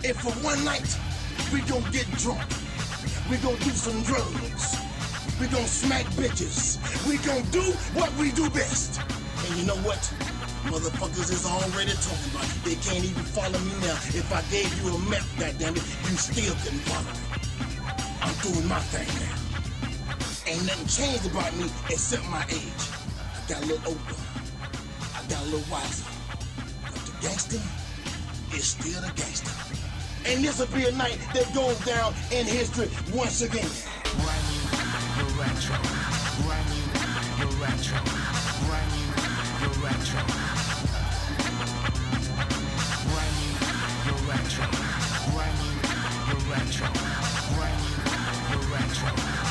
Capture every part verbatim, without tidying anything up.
And for one night, we gon' get drunk. We gon' do some drugs. We gon' smack bitches. We gon' do what we do best. And you know what? Motherfuckers is already talking about it. They can't even follow me now. If I gave you a map, goddammit, you still couldn't follow me. I'm doing my thing now. Ain't nothing changed about me except my age. I got a little older. I got a little wiser. But the gangster is still the gangster. And this will be a night that goes down in history once again. Brand new, the retro. Brand new, the retro. Brand new, the retro. Brand new, the retro. Brand new, the retro. Brand new, the retro.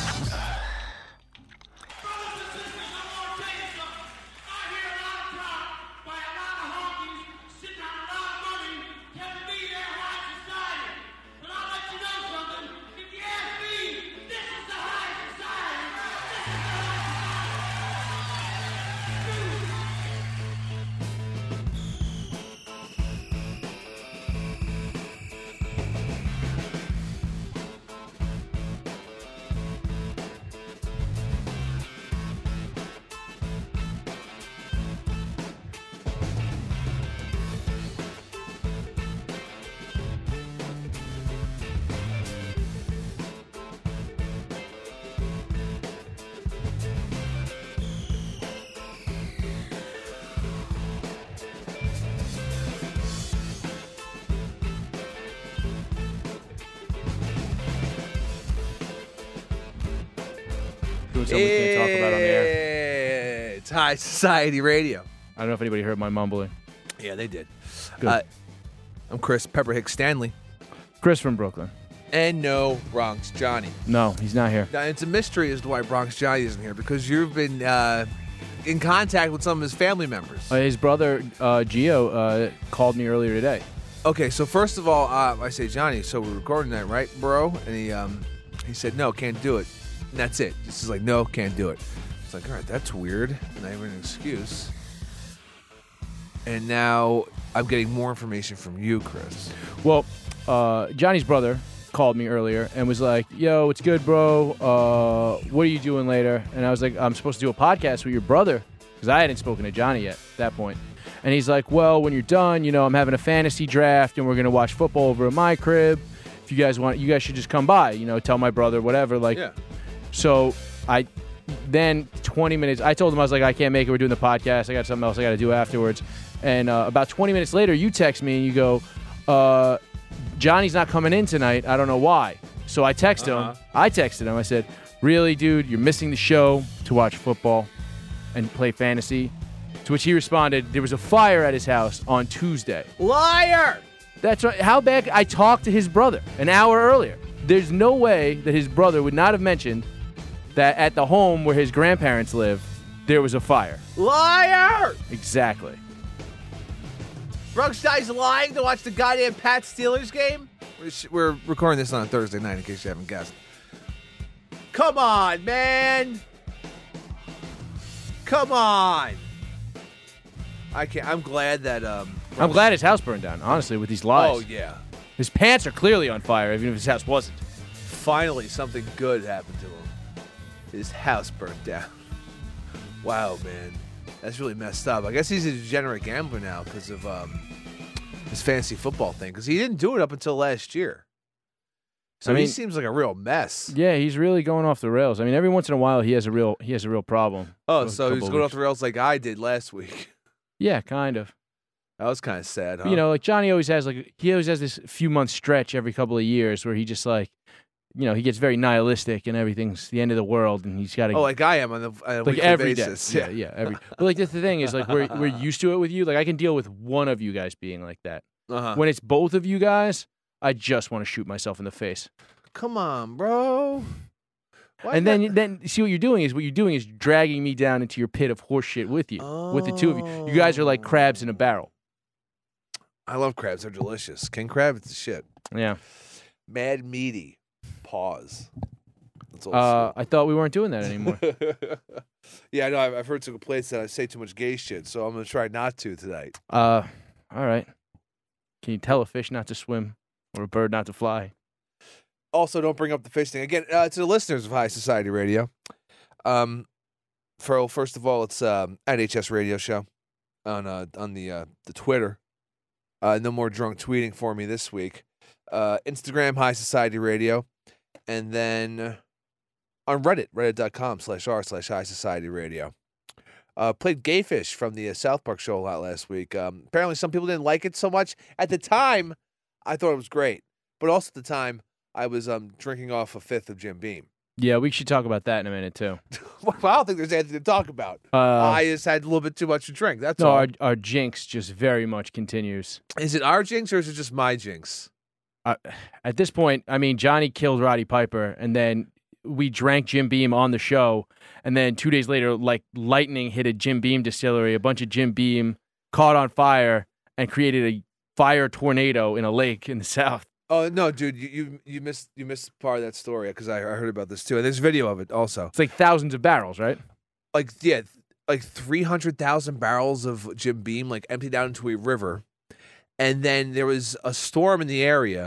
Something we can't talk about on the air. It's High Society Radio. I don't know if anybody heard my mumbling. Yeah, they did. Good. Uh, I'm Chris Pepper Hicks Stanley. Chris from Brooklyn. And no Bronx Johnny. No, he's not here. Now, it's a mystery as to why Bronx Johnny isn't here because you've been uh, in contact with some of his family members. Uh, his brother, uh, Gio, uh, called me earlier today. Okay, so first of all, uh, I say, Johnny, so we're recording that, right, bro? And he um, he said, no, can't do it. And that's it. This is like, no, can't do it. It's like, all right, that's weird. And I have an excuse. And now I'm getting more information from you, Chris. Well, uh, Johnny's brother called me earlier and was like, yo, it's good, bro. Uh, what are you doing later? And I was like, I'm supposed to do a podcast with your brother because I hadn't spoken to Johnny yet at that point. And he's like, well, when you're done, you know, I'm having a fantasy draft and we're going to watch football over at my crib. If you guys want, you guys should just come by, you know, tell my brother, whatever. Like, Yeah. So I then twenty minutes, I told him, I was like, I can't make it. We're doing the podcast. I got something else I got to do afterwards. And uh, about twenty minutes later, you text me and you go, uh, Johnny's not coming in tonight. I don't know why. So I text Uh-huh. him. I texted him. I said, really, dude, you're missing the show to watch football and play fantasy. To which he responded, there was a fire at his house on Tuesday. Liar! That's right. How bad? I talked to his brother an hour earlier. There's no way that his brother would not have mentioned that at the home where his grandparents live, there was a fire. Liar! Exactly. Bronx Johnny's lying to watch the goddamn Pat Steelers game? We're, sh- we're recording this on a Thursday night, in case you haven't guessed. Come on, man! Come on! I can't. I'm glad that. Um, I'm glad his house burned down, honestly, with these lies. Oh, yeah. His pants are clearly on fire, even if his house wasn't. Finally, something good happened to him. His house burned down. Wow, man. That's really messed up. I guess he's a degenerate gambler now because of um, his fantasy football thing. Because he didn't do it up until last year. So I mean, he seems like a real mess. Yeah, he's really going off the rails. I mean, every once in a while, he has a real he has a real problem. Oh, A so couple he's of going weeks. off the rails like I did last week. Yeah, kind of. That was kind of sad, huh? You know, like Johnny always has like he always has this few month stretch every couple of years where he just like, you know, he gets very nihilistic and everything's the end of the world and he's got to Oh, like I am on, the, on a like weekly every day. basis. Yeah, yeah, every. But like the thing is, like we're we're used to it with you. Like I can deal with one of you guys being like that. Uh-huh. When it's both of you guys, I just want to shoot myself in the face. Come on, bro. Why and not- then then see what you're doing is what you're doing is dragging me down into your pit of horseshit with you, with the two of you. You guys are like crabs in a barrel. I love crabs. They're delicious. King crab, it's the shit. Yeah. Mad meaty. Pause. That's old Uh, I thought we weren't doing that anymore. Yeah, I know. I've, I've heard some complaints that I say too much gay shit, so I'm going to try not to tonight. uh, all right. Can you tell a fish not to swim or a bird not to fly. Also, don't bring up the fish thing again. Uh, to the listeners of High Society Radio, um, for first of all, it's um, at H S Radio Show on uh, on the uh, the Twitter. Uh, no more drunk tweeting for me this week. Uh, Instagram High Society Radio, and then on Reddit, reddit.com slash r slash High Society Radio. Uh, played Gayfish from the uh, South Park show a lot last week. Um, apparently, some people didn't like it so much. At the time, I thought it was great, but also at the time, I was um, drinking off a fifth of Jim Beam. Yeah, we should talk about that in a minute too. Well, I don't think there's anything to talk about. Uh, I just had a little bit too much to drink. That's no, all. our our jinx just very much continues. Is it our jinx or is it just my jinx? Uh, at this point, I mean, Johnny killed Roddy Piper, and then we drank Jim Beam on the show, and then two days later, like lightning hit a Jim Beam distillery. A bunch of Jim Beam caught on fire and created a fire tornado in a lake in the South. Oh no, dude, you you, you missed you missed part of that story because I, I heard about this too, and there's video of it also. It's like thousands of barrels, right? Like yeah, like three hundred thousand barrels of Jim Beam like emptied out into a river, and then there was a storm in the area,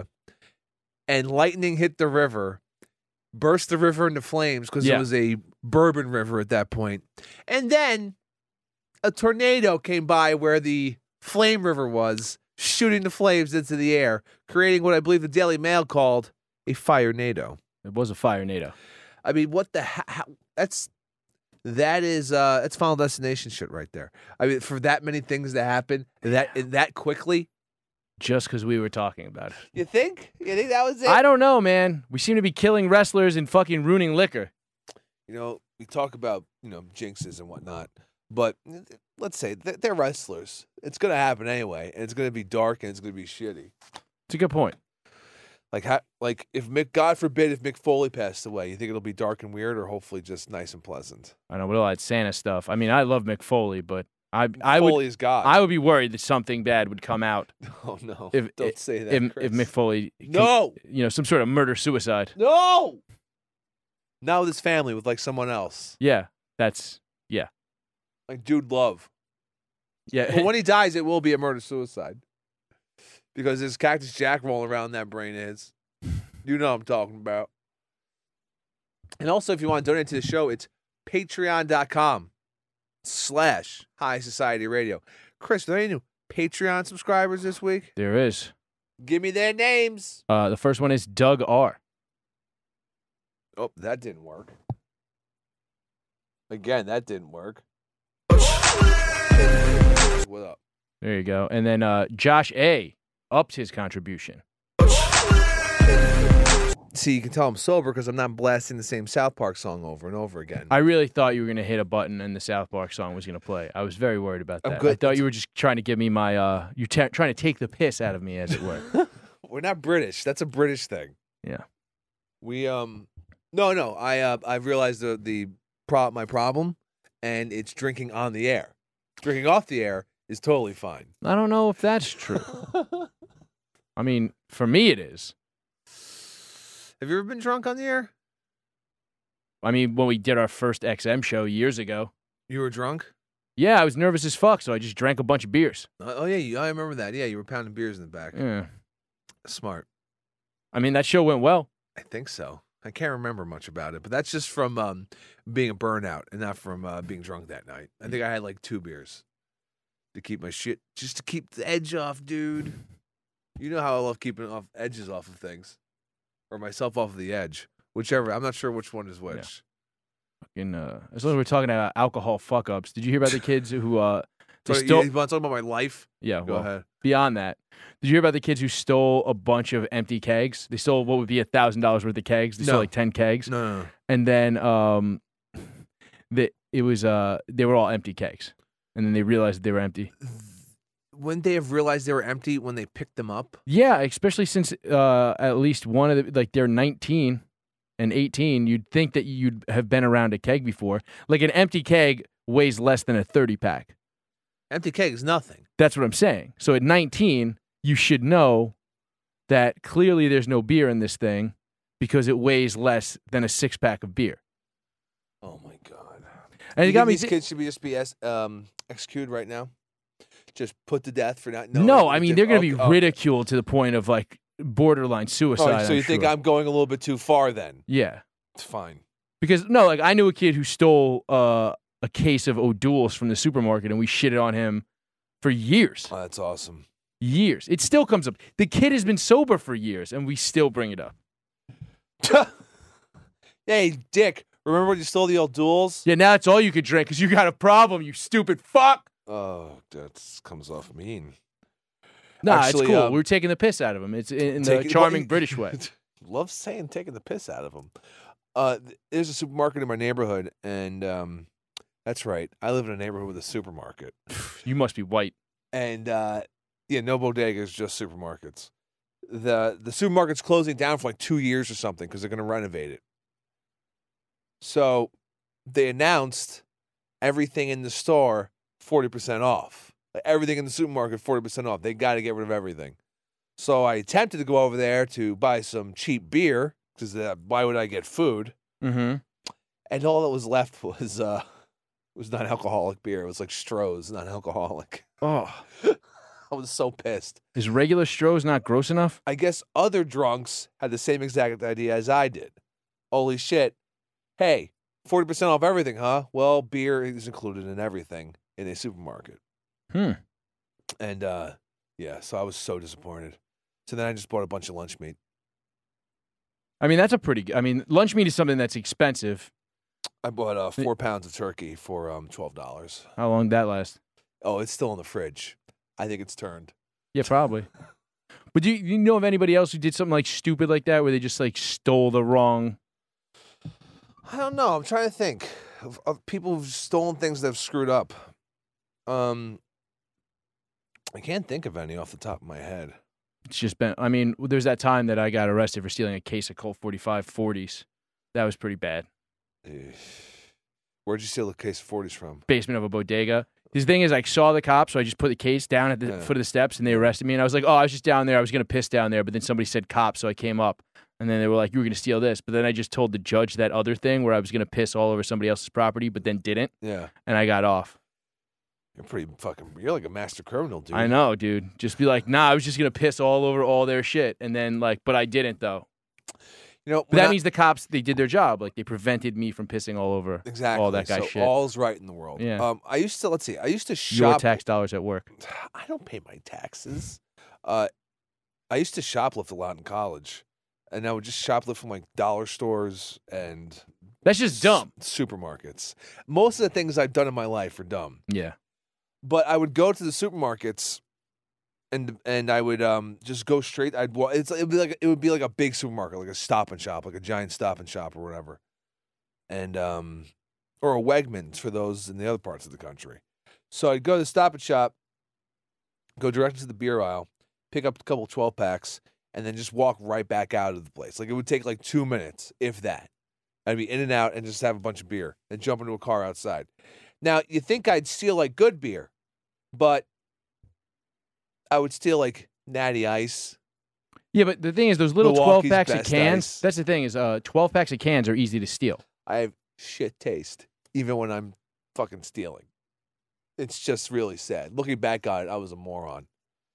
and lightning hit the river, burst the river into flames because Yeah. it was a bourbon river at that point, and then a tornado came by where the flame river was, shooting the flames into the air, creating what I believe the Daily Mail called a fire-nado. It was a fire NATO. I mean, what the ha- how, that's that is uh that's Final Destination shit right there. I mean, for that many things to happen that that quickly, Just because we were talking about it. you think? You think that was it? I don't know, man. We seem to be killing wrestlers and fucking ruining liquor. You know, we talk about you know jinxes and whatnot, but let's say they're they're wrestlers. It's gonna happen anyway, and it's gonna be dark and it's gonna be shitty. It's a good point. Like, how, like if Mick, God forbid, if Mick Foley passed away, you think it'll be dark and weird, or hopefully just nice and pleasant? I know with all that Santa stuff. I mean, I love Mick Foley, but I I would Foley is God. I would be worried that something bad would come out Oh no! if Don't if, say that. if, Chris. if Mick Foley, com- No, you know, some sort of murder suicide. no. Not with his family, with like someone else, Yeah, that's yeah, like Dude Love. yeah. But when he dies, it will be a murder suicide because there's Cactus Jack rolling around in that brain is. You know what I'm talking about. And also, if you want to donate to the show, it's patreon.com slash High Society Radio. Chris, are there any new Patreon subscribers this week? There is. Give me their names. Uh, the first one is Doug R. Oh, that didn't work. Again, that didn't work. What up? There you go. And then uh, Josh A. upped his contribution. See, you can tell I'm sober because I'm not blasting the same South Park song over and over again. I really thought you were going to hit a button and the South Park song was going to play. I was very worried about I'm that. good. I thought you were just trying to give me my, uh, you're t- trying to take the piss out of me, as it were. We're not British. That's a British thing. Yeah. We um, no, no. I uh, I've realized the the pro- my problem, and it's drinking on the air. Drinking off the air is totally fine. I don't know if that's true. I mean, for me, it is. Have you ever been drunk on the air? I mean, when we did our first X M show years ago, You were drunk? yeah, I was nervous as fuck, so I just drank a bunch of beers. Uh, oh yeah, you, I remember that. Yeah, you were pounding beers in the back. Yeah. Smart. I mean, that show went well. I think so. I can't remember much about it, but that's just from um, being a burnout and not from uh, being drunk that night. I think I had like two beers to keep my shit, just to keep the edge off, dude. You know how I love keeping off edges off of things, or myself off of the edge, whichever. I'm not sure which one is which. In, uh, as long as we're talking about alcohol fuck ups, did you hear about the kids who uh, they So, stole? you want to talk about my life? Yeah, Go well, ahead. beyond that, did you hear about the kids who stole a bunch of empty kegs? They stole what would be a thousand dollars worth of kegs. They No. stole like ten kegs, No, no, no. and then um, the it was uh they were all empty kegs, and then they realized they were empty. Wouldn't they have realized they were empty when they picked them up? Yeah, especially since uh at least one of the like they're nineteen and eighteen. You'd think that you'd have been around a keg before. Like an empty keg weighs less than a thirty pack. Empty keg is nothing. That's what I'm saying. So at nineteen, you should know that clearly there's no beer in this thing because it weighs less than a six pack of beer. Oh my god! And You it got think me. these thi- kids should be just be es- um, executed right now, just put to death for not. knowing no, the I mean diff- they're going to be oh, oh, ridiculed to the point of like borderline suicide. Oh, so I'm you think sure. I'm going a little bit too far then? Yeah. It's fine. Because, no, like, I knew a kid who stole uh, a case of O'Doul's from the supermarket, and we shitted on him for years. Oh, that's awesome. Years. It still comes up. The kid has been sober for years, and we still bring it up. Hey, Dick, remember when you stole the old duels? Yeah, now it's all you could drink because you got a problem, you stupid fuck. Oh, that comes off mean. Nah, Actually, it's cool. um, we were taking the piss out of him. It's in, in the Taking- charming well, British way. Love saying taking the piss out of them. Uh, th- there's a supermarket in my neighborhood, and um, that's right. I live in a neighborhood with a supermarket. You must be white. And uh, yeah, no bodegas, just supermarkets. The the supermarket's closing down for like two years or something because they're going to renovate it. So they announced everything in the store forty percent off. Like, everything in the supermarket forty percent off. They got to get rid of everything. So I attempted to go over there to buy some cheap beer because uh, why would I get food? Mm-hmm. And all that was left was uh, was non-alcoholic beer. It was like Stroh's, non-alcoholic. Oh. I was so pissed. Is regular Stroh's not gross enough? I guess other drunks had the same exact idea as I did. Holy shit. Hey, forty percent off everything, huh? Well, beer is included in everything in a supermarket. Hmm. And, uh, yeah, so I was so disappointed. So then I just bought a bunch of lunch meat. I mean, that's a pretty. I mean, lunch meat is something that's expensive. I bought uh, four pounds of turkey for um, twelve dollars. How long did that last? Oh, it's still in the fridge. I think it's turned. Yeah, probably. But do you, you know of anybody else who did something like stupid like that, where they just like stole the wrong? I don't know. I'm trying to think of, of people who've stolen things that have screwed up. Um, I can't think of any off the top of my head. It's just been. I mean, there's that time that I got arrested for stealing a case of Colt forty-five forties. That was pretty bad. Eh. Where'd you steal a case of forties from? Basement of a bodega. The thing is, I saw the cops, so I just put the case down at the Yeah. foot of the steps, and they arrested me. And I was like, "Oh, I was just down there. I was gonna piss down there." But then somebody said cops, so I came up. And then they were like, "You were gonna steal this." But then I just told the judge that other thing where I was gonna piss all over somebody else's property, but then didn't, Yeah. and I got off. You're pretty fucking, you're like a master criminal, dude. I know, dude. Just be like, "Nah, I was just gonna piss all over all their shit," and then like, but I didn't though. You know, But when that I- means the cops, they did their job. Like, they prevented me from pissing all over exactly all that guy's so shit. all's right in the world. Yeah. Um, I used to, let's see, I used to Your shop. tax dollars at work. I don't pay my taxes. Uh, I used to shoplift a lot in college, and I would just shoplift from like dollar stores and That's just dumb. s- supermarkets. Most of the things I've done in my life are dumb. Yeah. But I would go to the supermarkets, and and I would um just go straight. I'd wa- it's it would be like it would be like a big supermarket, like a Stop and Shop, like a giant Stop and Shop or whatever, and um or a Wegmans for those in the other parts of the country. So I'd go to the Stop and Shop, go directly to the beer aisle, pick up a couple twelve packs, and then just walk right back out of the place. Like it would take like two minutes, if that. I'd be in and out and just have a bunch of beer and jump into a car outside. Now, you think I'd steal like good beer, but I would steal like Natty Ice. Yeah, but the thing is, those little Milwaukee's twelve packs of Best cans, Ice. that's the thing is, uh, twelve packs of cans are easy to steal. I have shit taste, even when I'm fucking stealing. It's just really sad. Looking back on it, I was a moron.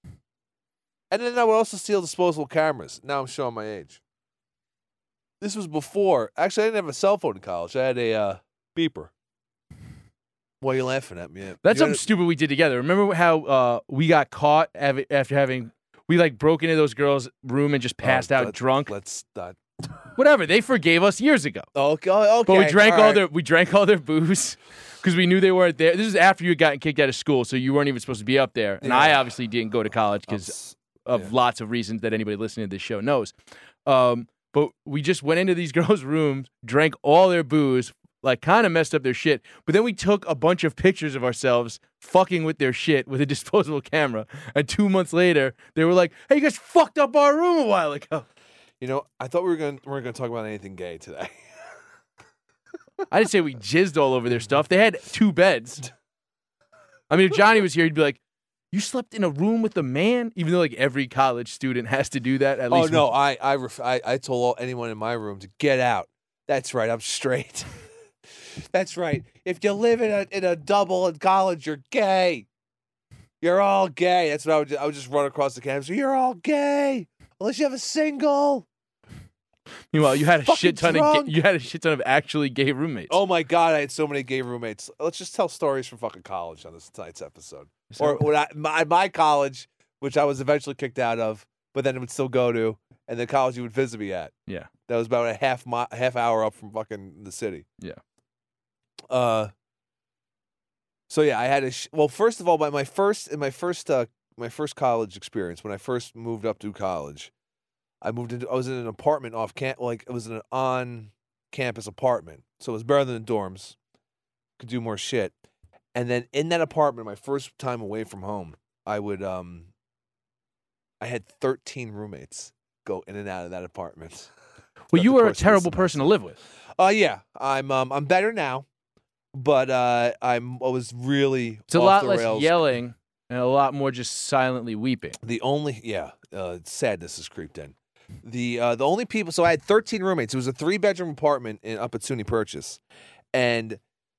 And then I would also steal disposable cameras. Now I'm showing my age. This was before. Actually, I didn't have a cell phone in college. I had a uh, beeper. Why are you laughing at me? That's You something had a- stupid we did together. Remember how uh, we got caught av- after having, we like broke into those girls' room and just passed Oh, out let's- drunk? Let's not. Whatever. They forgave us years ago. Okay, okay. But we drank all, right. their we drank all their booze because we knew they weren't there. This is after you had gotten kicked out of school, so you weren't even supposed to be up there. And I Yeah. obviously didn't go to college because s- of yeah. lots of reasons that anybody listening to this show knows. Um, but we just went into these girls' rooms, drank all their booze, like kind of messed up their shit. But then we took a bunch of pictures of ourselves fucking with their shit with a disposable camera. And two months later, they were like, "Hey, you guys fucked up our room a while ago." You know, I thought we were going. to We weren't going to talk about anything gay today. I didn't say we jizzed all over their stuff. They had two beds. I mean, if Johnny was here, he'd be like, "You slept in a room with a man?" Even though like every college student has to do that. At Oh least no, I I, ref- I I told all, anyone in my room to get out. That's right, I'm straight. That's right. If you live in a in a double in college, you're gay. You're all gay. That's what I would. I would just run across the campus. You're all gay. Unless you have a single. Meanwhile, you had a Fucking shit ton drunk. of ga- you had a shit ton of actually gay roommates. Oh my god, I had so many gay roommates. Let's just tell stories from fucking college on this tonight's episode. So- Or when I, my, my college, which I was eventually kicked out of, but then it would still go to, and the college you would visit me at. Yeah. That was about a half mi- half hour up from fucking the city. Yeah. Uh. So yeah, I had a sh- well. First of all, my my first in my first uh my first college experience when I first moved up to college, I moved into I was in an apartment off camp like it was an on campus apartment, so it was better than the dorms. Could do more shit, and then in that apartment, my first time away from home, I would um. I had thirteen roommates go in and out of that apartment. well, you throughout the were a course of the terrible person to live with. Uh yeah, I'm um I'm better now, but uh I'm I was really It's a off lot the less rails. yelling and a lot more just silently weeping. The only yeah, uh, sadness has creeped in. The uh the only people so I had thirteen roommates. It was a three bedroom apartment in up at SUNY Purchase, and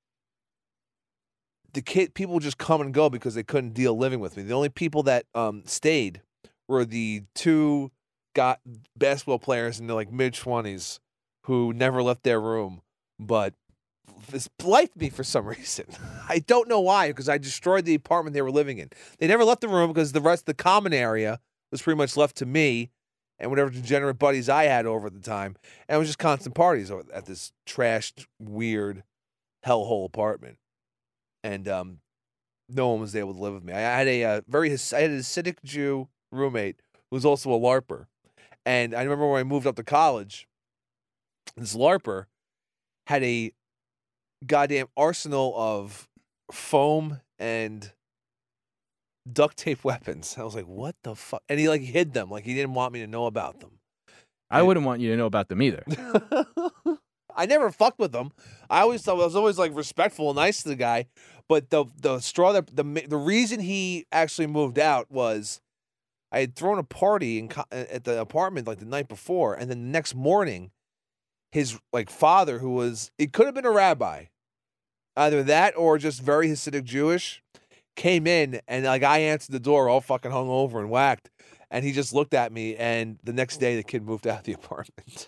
the kid people would just come and go because they couldn't deal living with me. The only people that um stayed were the two got basketball players in their like mid twenties who never left their room, but this liked me for some reason. I don't know why, because I destroyed the apartment they were living in. They never left the room because the rest of the common area was pretty much left to me and whatever degenerate buddies I had over at the time. And it was just constant parties over- at this trashed, weird hellhole apartment. And um, no one was able to live with me. I had a uh, very I had a Hasidic Jew roommate who was also a LARPer. And I remember when I moved up to college, this LARPer had a goddamn arsenal of foam and duct tape weapons. I was like, what the fuck? And he like hid them. Like he didn't want me to know about them. I wouldn't want you to know about them either. I never fucked with them. I always thought I was always like respectful and nice to the guy. But the the straw that the the reason he actually moved out was I had thrown a party in, co- at the apartment like the night before, and then the next morning, his like father, who was it could have been a rabbi, either that or just very Hasidic Jewish, came in and like I answered the door all fucking hungover and whacked, and he just looked at me, and the next day the kid moved out of the apartment.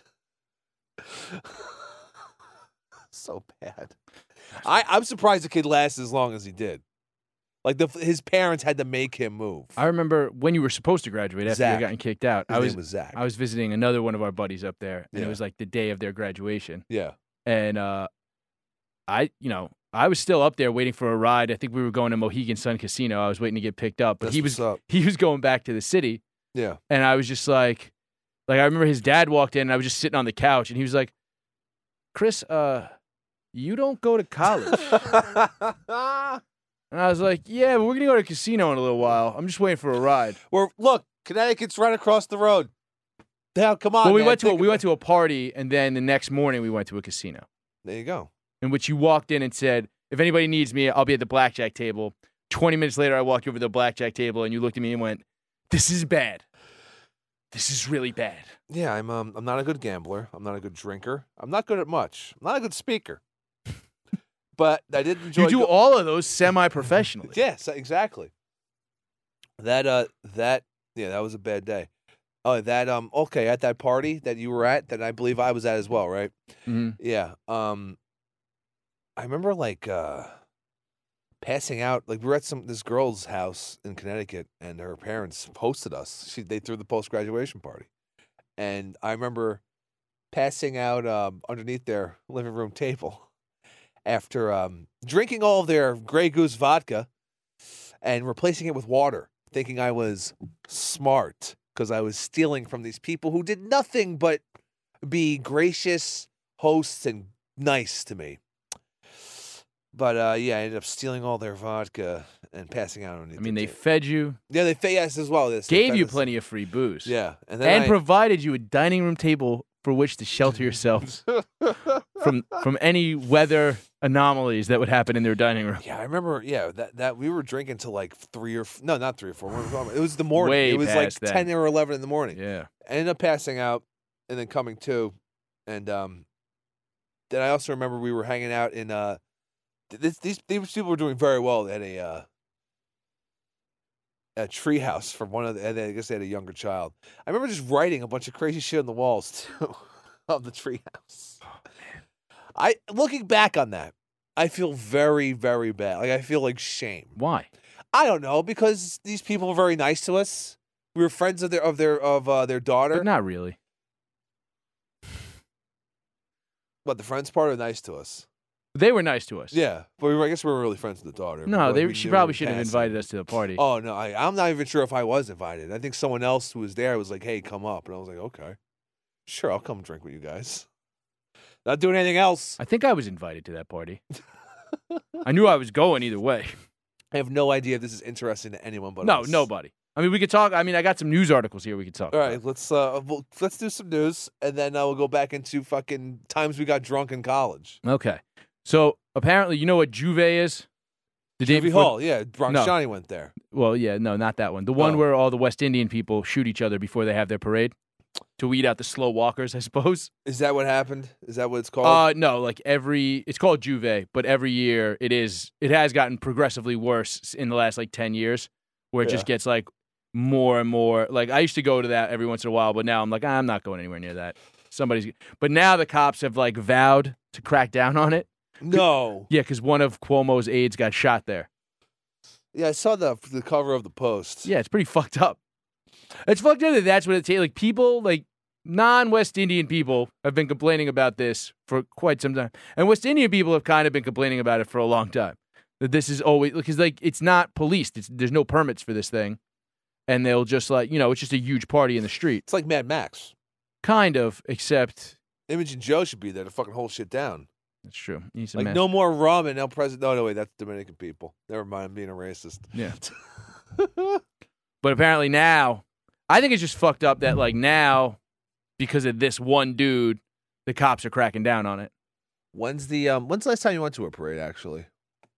So bad. I, I'm surprised the kid lasted as long as he did. Like the his parents had to make him move. I remember when you were supposed to graduate after you Zach. had gotten kicked out. His I was, name was Zach. I was visiting another one of our buddies up there, and Yeah. it was like the day of their graduation. Yeah. And uh, I, you know, I was still up there waiting for a ride. I think we were going to Mohegan Sun Casino. I was waiting to get picked up, but That's he was what's up. he was going back to the city, Yeah. and I was just like, like I remember his dad walked in, and I was just sitting on the couch, and he was like, "Chris, uh, you don't go to college." And I was like, "Yeah, but we're gonna go to a casino in a little while. I'm just waiting for a ride." Well, look, Connecticut's right across the road. Now, come on. Well, we man, went to a, think we about- went to a party, and then the next morning we went to a casino, There you go. in which you walked in and said, "If anybody needs me, I'll be at the blackjack table." Twenty minutes later, I walked over to the blackjack table, and you looked at me and went, "This is bad. This is really bad." Yeah, I'm um, I'm not a good gambler. I'm not a good drinker. I'm not good at much. I'm not a good speaker. But I did enjoy. You do go- all of those semi-professionally. Yes, exactly. That uh, that yeah, that was a bad day. Oh, that um, okay, at that party that you were at, that I believe I was at as well, right? hmm Yeah. Um, I remember like uh, passing out. Like we were at some this girl's house in Connecticut, and her parents hosted us. She they threw the post graduation party, and I remember passing out um, underneath their living room table after um, drinking all of their Grey Goose vodka and replacing it with water, thinking I was smart because I was stealing from these people who did nothing but be gracious hosts and nice to me. But uh, yeah, I ended up stealing all their vodka and passing out on it. I mean, they fed you, yeah, they fed us as well. This gave you plenty of free booze, Yeah, and then and I, provided you a dining room table for which to shelter yourself from from any weather anomalies that would happen in their dining room. Yeah, I remember. Yeah, that that we were drinking till like three or f- no, not three or four. It was the morning. Way it was like past that. ten or eleven in the morning. Yeah. I ended up passing out and then coming to, and um, then I also remember we were hanging out in uh, this, these these people were doing very well at a uh, a treehouse from one of the, and I guess they had a younger child. I remember just writing a bunch of crazy shit on the walls too of the treehouse. Oh, man. I looking back on that, I feel very, very bad. Like I feel like shame. Why? I don't know, because these people were very nice to us. We were friends of their of their of uh, their daughter. But not really. But the friends part are nice to us. They were nice to us. Yeah, but we were, I guess we were really friends with the daughter. No, Like, they we she knew probably in should have passing. invited us to the party. Oh no, I, I'm not even sure if I was invited. I think someone else who was there was like, "Hey, come up," and I was like, "Okay, sure, I'll come drink with you guys." Not doing anything else. I think I was invited to that party. I knew I was going either way. I have no idea if this is interesting to anyone but No, us. nobody. I mean, we could talk. I mean, I got some news articles here we could talk All about. right, let's uh, we'll, let's do some news, and then uh, we'll go back into fucking times we got drunk in college. Okay. So apparently, you know what Juve is? The day Juvie before- Hall, yeah, Bronx No. Johnny went there. Well, yeah, no, not that one. The one Oh. where all the West Indian people shoot each other before they have their parade to weed out the slow walkers, I suppose. Is that what happened? Is that what it's called? Uh, no, like every, it's called Juve, but every year it is, it has gotten progressively worse in the last like ten years, where it just Yeah. gets like more and more. Like I used to go to that every once in a while, but now I'm like, I'm not going anywhere near that. Somebody's, but now the cops have like vowed to crack down on it. no. Yeah, because one of Cuomo's aides got shot there. Yeah, I saw the the cover of the Post. Yeah, it's pretty fucked up. It's fucked up that that's what it takes. Like people, like non-West Indian people, have been complaining about this for quite some time, and West Indian people have kind of been complaining about it for a long time. That this is always because like it's not policed. It's, there's no permits for this thing, and they'll just like you know it's just a huge party in the street, It's like Mad Max. kind of. Except Imogen Joe should be there to fucking hold shit down. that's true. He's a Like mess. no more rum and El President. No, no, wait, that's Dominican people. Never mind, I'm being a racist. Yeah. But apparently now, I think it's just fucked up that like now, because of this one dude, the cops are cracking down on it. When's the um? When's the last time you went to a parade? Actually,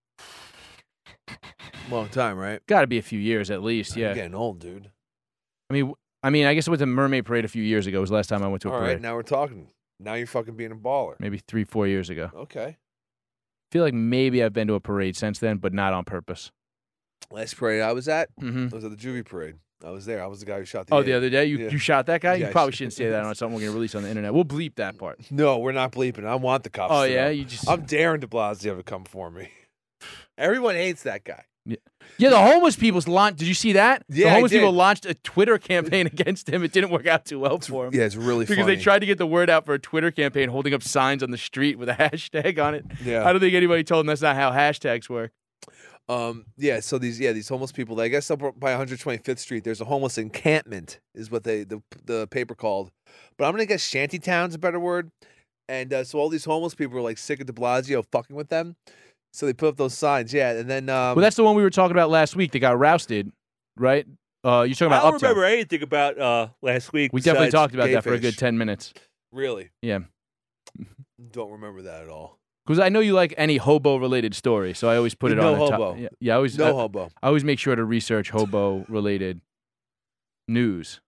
long time, right? Got to be a few years at least. Yeah. I'm getting old, dude. I mean, I mean, I guess it was a Mermaid Parade a few years ago. Was the last time I went to a All parade. right, now we're talking. Now you're fucking being a baller. Maybe three, four years ago. Okay. I feel like maybe I've been to a parade since then, but not on purpose. Last parade I was at Mm-hmm. was at the Juvie parade. I was there. I was the guy who shot the. Oh, aide. the other day you Yeah. you shot that guy. Yeah, You I probably sh- shouldn't say that on something we're gonna release on the internet. We'll bleep that part. No, we're not bleeping. I want the cops. Oh to yeah, know. you just I'm daring De Blasio to come for me. Everyone hates that guy. yeah. The homeless people's launched. Did you see that? Yeah, the I homeless people did. launched a Twitter campaign against him. It didn't work out too well for him. Yeah, it's really Because funny. they tried to get the word out for a Twitter campaign, holding up signs on the street with a hashtag on it. Yeah. I don't think anybody told them that's not how hashtags work. Um. Yeah. So these. Yeah. These homeless people. I guess up by one hundred twenty-fifth Street, there's a homeless encampment, is what they the the paper called. But I'm gonna guess shantytown's a better word. And uh, so all these homeless people were like sick of De Blasio fucking with them. So they put up those signs. Yeah. And then. Um, Well, that's the one we were talking about last week that got rousted, right? Uh, you're talking about I don't Uptown. remember anything about uh, last week. We definitely besides talked about gay that for a fish. good ten minutes. really. Yeah. Don't remember that at all. Because I know you like any hobo-related story, so I always put it No on the hobo. top. Yeah, yeah, I always, No I, hobo. I always make sure to research hobo-related news.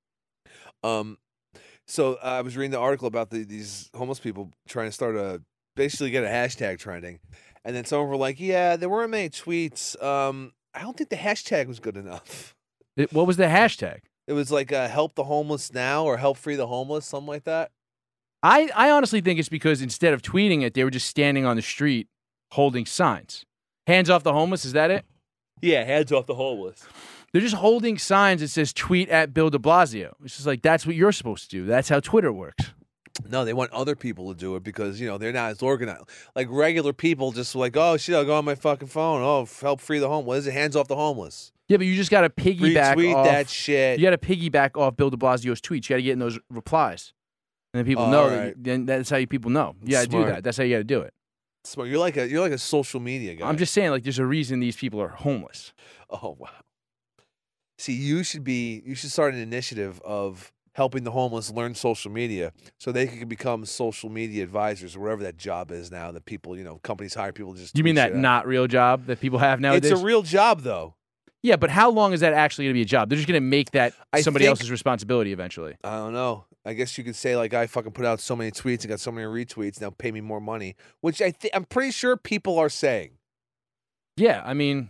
Um, so uh, I was reading the article about the, these homeless people trying to start a basically get a hashtag trending, and then some were like, "Yeah, there weren't many tweets. Um, I don't think the hashtag was good enough. It, what was the hashtag? It was like uh, help the homeless now or help free the homeless, something like that. I, I honestly think it's because instead of tweeting it, they were just standing on the street holding signs. Hands off the homeless, is that it? Yeah, hands off the homeless. They're just holding signs that says tweet at Bill de Blasio. It's just like, that's what you're supposed to do. That's how Twitter works. No, they want other people to do it because you know they're not as organized. Like regular people, just like, oh shit, I'll go on my fucking phone. Oh, f- help free the homeless. What is it? Hands off the homeless. Yeah, but you just got to piggyback Retweet off. that shit. You got to piggyback off Bill de Blasio's tweets. You got to get in those replies. And then people Oh, know all that. right. You, then that's how you people know. You got to do Smart. that. That's how you got to do it. Smart. You're like a you're like a social media guy. I'm just saying, like, there's a reason these people are homeless. Oh wow. See, you should be you should start an initiative of helping the homeless learn social media so they can become social media advisors or whatever that job is now that people, you know, companies hire people to just You mean tweet that shit out. not real job that people have nowadays? It's a real job though. yeah, but how long is that actually going to be a job? They're just going to make that I somebody think- else's responsibility eventually. I don't know. I guess you could say like I fucking put out so many tweets and got so many retweets, now pay me more money, which I think I'm pretty sure people are saying. Yeah, I mean,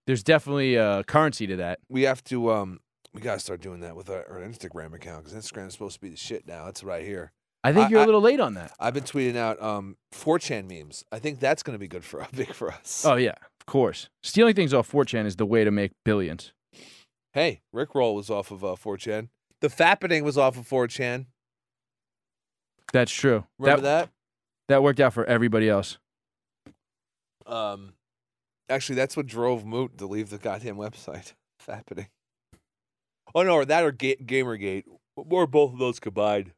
there's definitely a currency to that. We have to. Um, we gotta start doing that with our, our Instagram account because Instagram is supposed to be the shit now. That's right here. I think I- you're a I- little late on that. I've been tweeting out um, four chan memes. I think that's gonna be good for big for us. Oh yeah, of course. Stealing things off four chan is the way to make billions. Hey, Rickroll was off of uh, four chan. The Fappening was off of four chan. That's true. Remember that? That worked out for everybody else. Um, actually, that's what drove Moot to leave the goddamn website. Fappening. Oh no, or that or Ga- Gamergate, or both of those combined.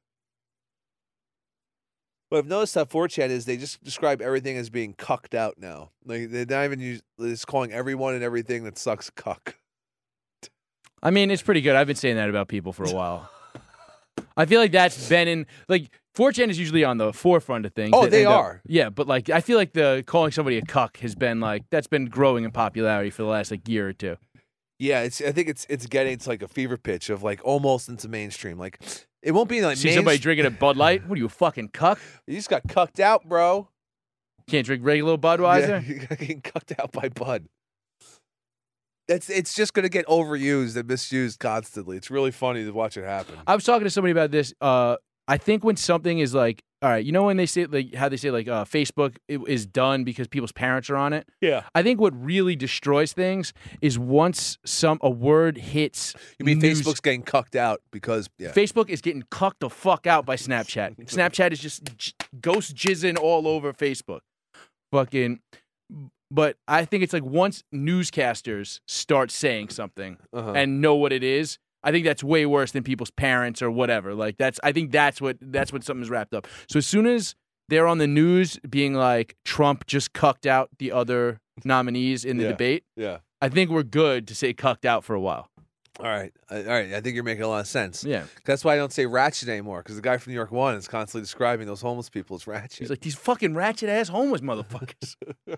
But I've noticed that four chan is they just describe everything as being cucked out now. Like they're not even use, they're just calling everyone and everything that sucks cuck. I mean, it's pretty good. I've been saying that about people for a while. I feel like that's been in like four chan is usually on the forefront of things. Oh, It they end up- are. yeah, but like I feel like the calling somebody a cuck has been like that's been growing in popularity for the last like year or two. Yeah, it's. I think it's it's getting to like a fever pitch of like almost into mainstream. Like it won't be like See somebody mainst- drinking a Bud Light? What are you, a fucking cuck? You just got cucked out, bro. Can't drink regular Budweiser? Yeah, you got getting cucked out by Bud. It's it's just gonna get overused and misused constantly. It's really funny to watch it happen. I was talking to somebody about this. Uh, I think when something is like, all right, you know when they say like how they say like uh, Facebook i- is done because people's parents are on it. Yeah. I think what really destroys things is once some a word hits. You mean news- Facebook's getting cucked out because yeah. Facebook is getting cucked the fuck out by Snapchat. Snapchat is just j- ghost jizzing all over Facebook. Fucking. But I think it's like once newscasters start saying something Uh-huh. and know what it is, I think that's way worse than people's parents or whatever. Like that's, I think that's what that's what something's wrapped up. So as soon as they're on the news being like Trump just cucked out the other nominees in the Yeah. debate, yeah. I think we're good to say cucked out for a while. All right, Uh, all right. I think you're making a lot of sense. Yeah. That's why I don't say ratchet anymore because the guy from New York One is constantly describing those homeless people as ratchet. He's like, these fucking ratchet ass homeless motherfuckers.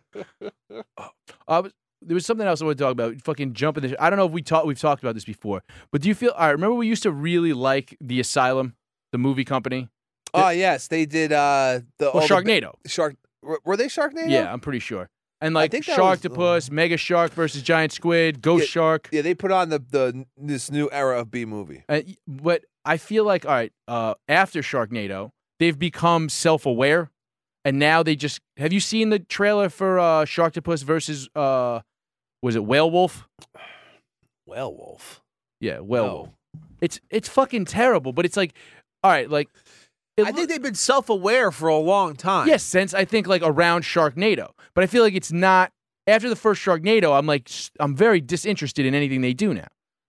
uh, there was something else I want to talk about. Fucking jumping the. I don't know if we talked. We've talked about this before, but do you feel? I remember we used to really like the Asylum, the movie company. oh yes, they did. Uh, the Well, all the- Sharknado. Shark. Were, were they Sharknado? Yeah, I'm pretty sure. And like think that was- Sharktopus, Mega Shark versus Giant Squid, Ghost Yeah. Shark. Yeah, they put on the the this new era of B movie. Uh, y- but I feel like, all right, uh, after Sharknado, they've become self-aware, and now they just. Have you seen the trailer for uh, Sharktopus versus? Uh, was it Whale Wolf? Werewolf. Yeah, Whale Wolf. It's it's fucking terrible, but it's like, all right, like. it I loo- think they've been self-aware for a long time. yes, since I think like around Sharknado, but I feel like it's not after the first Sharknado. I'm like, s- I'm very disinterested in anything they do now.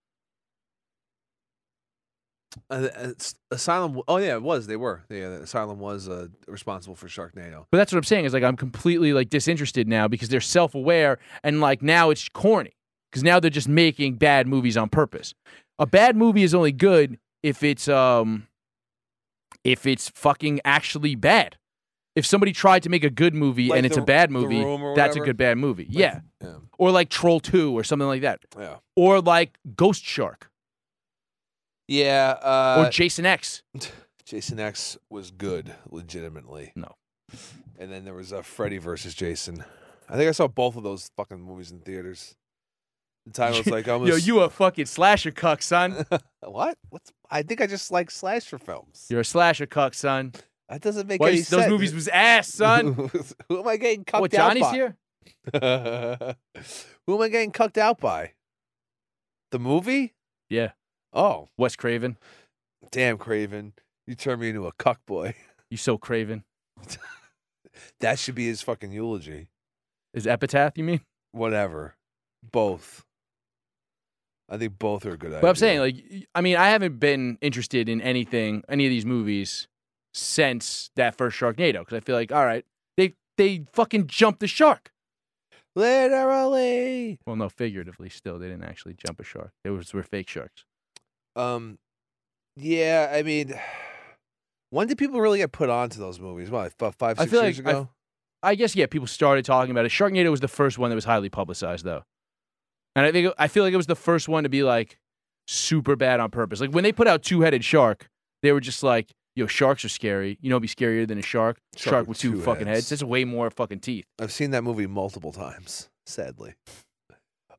Uh, it's- Asylum. Oh yeah, it was. They were. Yeah, the Asylum was uh, responsible for Sharknado. But that's what I'm saying is like I'm completely like disinterested now because they're self-aware and like now it's corny because now they're just making bad movies on purpose. A bad movie is only good if it's um if it's fucking actually bad. If somebody tried to make a good movie Like and it's The- a bad The movie, Room or that's a whatever? good bad movie. Like- yeah. Yeah. Or like Troll two or something like that. Yeah. Or like Ghost Shark Yeah. Uh, or Jason X. Jason X was good, legitimately. No. And then there was uh, Freddy versus Jason. I think I saw both of those fucking movies in theaters. The title was like almost. Yo, you a fucking slasher cuck, son. What? What's? I think I just like slasher films. You're a slasher cuck, son. That doesn't make Why any you- sense. those movies was ass, son. Who am I getting cucked What, Johnny's out by? here? Who am I getting cucked out by? The movie? Yeah. Oh, Wes Craven. damn, Craven. You turned me into a cuck boy. You so Craven. That should be his fucking eulogy. Is epitaph, you mean? Whatever. Both. I think both are a good ideas. But I'm saying, like, y- I mean, I haven't been interested in anything, any of these movies since that first Sharknado because I feel like, all right, they they fucking jumped the shark. Literally. Well, no, figuratively, still, they didn't actually jump a shark. They was were fake sharks. Um, yeah, I mean, when did people really get put on to those movies? What, f- five, I six feel years like I- ago? I guess yeah, people started talking about it. Sharknado was the first one that was highly publicized, though, and I think I feel like it was the first one to be like super bad on purpose. Like when they put out Two Headed Shark, they were just like, "Yo, sharks are scary. You know, what'd be scarier than a shark? Shark Shark, with with two, two fucking heads." heads. That's way more fucking teeth." I've seen that movie multiple times, sadly.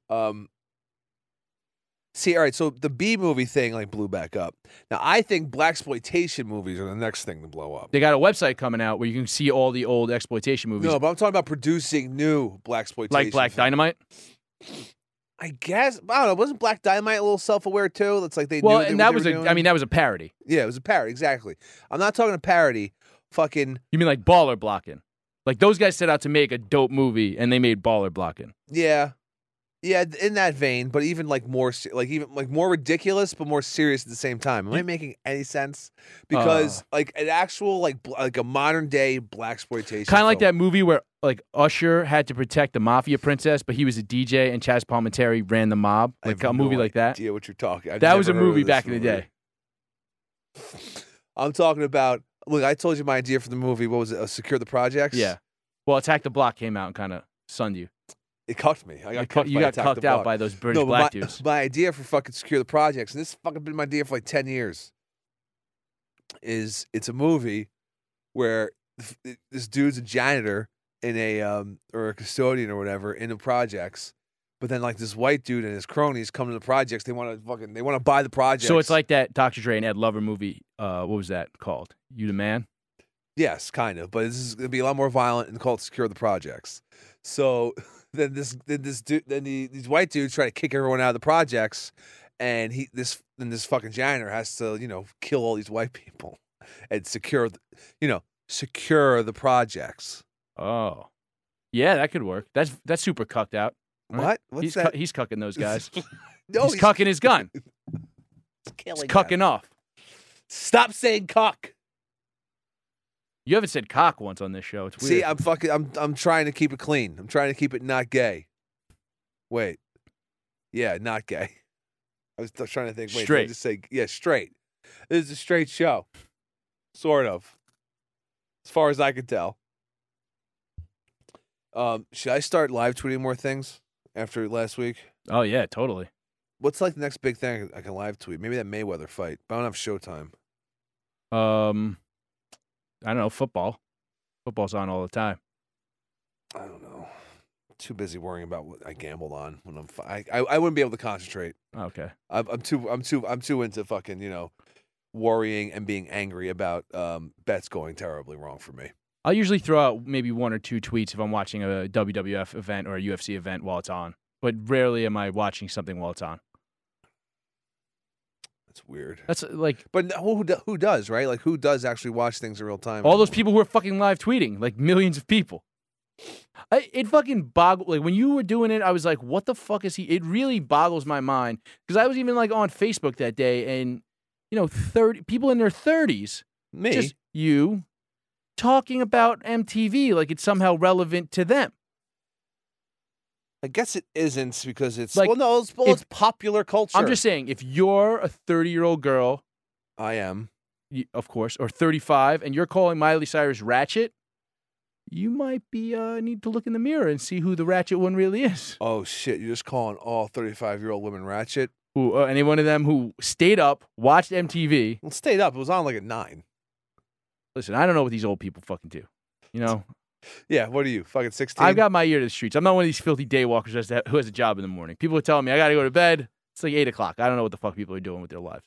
Um, see, all right, so the B movie thing like blew back up. Now I think blaxploitation movies are the next thing to blow up. They got a website coming out where you can see all the old exploitation movies, No, but I'm talking about producing new blaxploitation. like Black films. Dynamite. I guess I don't know. Wasn't Black Dynamite a little self-aware too? That's like they Well, knew and what that they was were a. doing? I mean, that was a parody. yeah, it was a parody. Exactly. I'm not talking a parody. Fucking You mean like Baller Blocking? Like those guys set out to make a dope movie, and they made Baller Blocking. yeah, yeah. In that vein, but even like more, se- like even like more ridiculous, but more serious at the same time. Am I making any sense? Because Uh. like an actual like bl- like a modern day blaxploitation, Kind of like film. that movie where like Usher had to protect the mafia princess, but he was a D J, and Chaz Palminteri ran the mob. I Like have a movie no like that. Idea what you're talking? I've That was a never heard of movie this back in the movie. day. I'm talking about. Look, I told you my idea for the movie. What was it? Uh, Secure the Projects. Yeah. Well, Attack the Block came out and kind of sunned you. It cucked me. I got You, cucked you by got Attack cucked the out Block. by those British no, but black my, dudes. my idea for fucking Secure the Projects, and this has fucking been my idea for like ten years, is it's a movie where th- this dude's a janitor in a um or a custodian or whatever in the projects, but then like this white dude and his cronies come to the projects. They want to fucking they want to buy the projects. So it's like that Doctor Dre and Ed Lover movie. Uh, what was that called? You the Man? yes, kind of, but this is gonna be a lot more violent and called Secure the Projects. So then this then this dude then the, these white dudes try to kick everyone out of the projects, and he this then this fucking janitor has to you know kill all these white people and secure the, you know secure the projects. Oh, yeah, that could work. That's that's super cucked out. right? What? What's he's that? cu- he's cucking those guys. no, he's, cucking his gun. he's killing He's them. cucking off. Stop saying cuck. You haven't said cock once on this show. It's weird. See, I'm fucking. I'm I'm trying to keep it clean. I'm trying to keep it not gay. Wait, yeah, not gay. I was still trying to think. Wait, did I Straight. just say yeah, straight. This is a straight show, sort of, as far as I can tell. Um, should I start live tweeting more things after last week? Oh yeah, totally. What's like the next big thing I can live tweet? Maybe that Mayweather fight. But I don't have Showtime. Um, I don't know. Football. Football's on all the time. I don't know. Too busy worrying about what I gambled on when I'm. Fi- I, I I wouldn't be able to concentrate. Okay. I'm, I'm too. I'm too. I'm too into fucking. You know, worrying and being angry about um, bets going terribly wrong for me. I'll usually throw out maybe one or two tweets if I'm watching a W W F event or a U F C event while it's on. But rarely am I watching something while it's on. That's weird. That's like But who who do- who does right? Like who does actually watch things in real time? all those anymore? people who are fucking live tweeting, like millions of people. I, it fucking boggled. Like when you were doing it, I was like, "What the fuck is he?" It really boggles my mind because I was even like on Facebook that day, and you know, thirty people in their thirties, Me. just you, talking about M T V like it's somehow relevant to them. I guess it isn't because it's Like, well, no, it's, well, if- it's popular culture. I'm just saying, if you're a thirty-year-old girl, I am. y- of course, or thirty-five, and you're calling Miley Cyrus ratchet, you might be uh, need to look in the mirror and see who the ratchet one really is. Oh shit! You're just calling all thirty-five year old women ratchet. Who uh, any one of them who stayed up, watched M T V. Well, it stayed up. It was on like at nine. Listen, I don't know what these old people fucking do. You know, Yeah. What are you? Fucking sixteen. I've got my ear to the streets. I'm not one of these filthy daywalkers who has, to, who has a job in the morning. People are telling me I got to go to bed. It's like eight o'clock. I don't know what the fuck people are doing with their lives.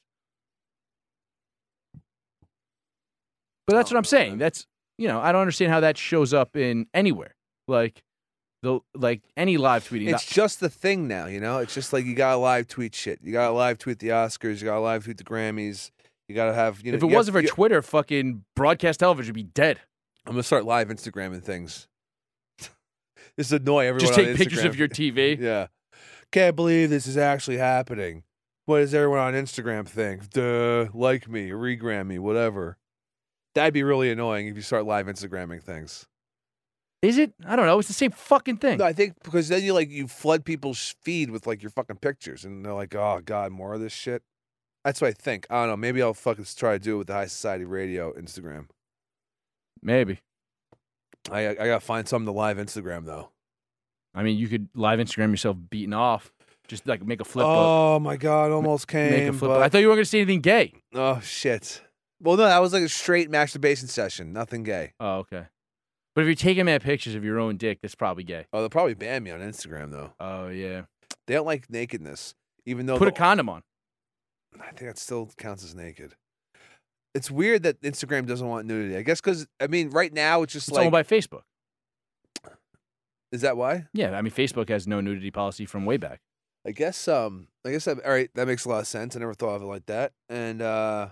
But that's Oh, what I'm saying. man. That's you know, I don't understand how that shows up in anywhere. Like the like any live tweeting. It's just the thing now, you know. It's just like you gotta live tweet shit. You gotta live tweet the Oscars. You gotta live tweet the Grammys. You gotta have. You know, if it you have- wasn't for you- Twitter, fucking broadcast television would be dead. I'm gonna start live Instagramming things. This annoy everyone. Just on take pictures of Instagram. your T V. Yeah. Can't believe this is actually happening. What does everyone on Instagram think? Duh, like me, regram me, whatever. That'd be really annoying if you start live Instagramming things. Is it? I don't know. It's the same fucking thing. No, I think because then you like you flood people's feed with like your fucking pictures, and they're like, "Oh God, more of this shit." That's what I think. I don't know. Maybe I'll fucking try to do it with the High Society Radio Instagram. Maybe. I I gotta find something to live Instagram though. I mean, you could live Instagram yourself beating off. Just like make a flip book. Oh my God, almost came. Make a flip. but- I thought you weren't going to say anything gay. Oh shit. Well, no, that was like a straight masturbation session. Nothing gay. Oh, okay. But if you're taking mad pictures of your own dick, that's probably gay. Oh, they'll probably ban me on Instagram though. Oh, yeah. They don't like nakedness, even though Put a the- condom on. I think that still counts as naked. It's weird that Instagram doesn't want nudity. I guess because I mean, right now it's just It's like, owned by Facebook. is that why? Yeah, I mean, Facebook has no nudity policy from way back. I guess. Um, I guess. That, all right, that makes a lot of sense. I never thought of it like that, and uh,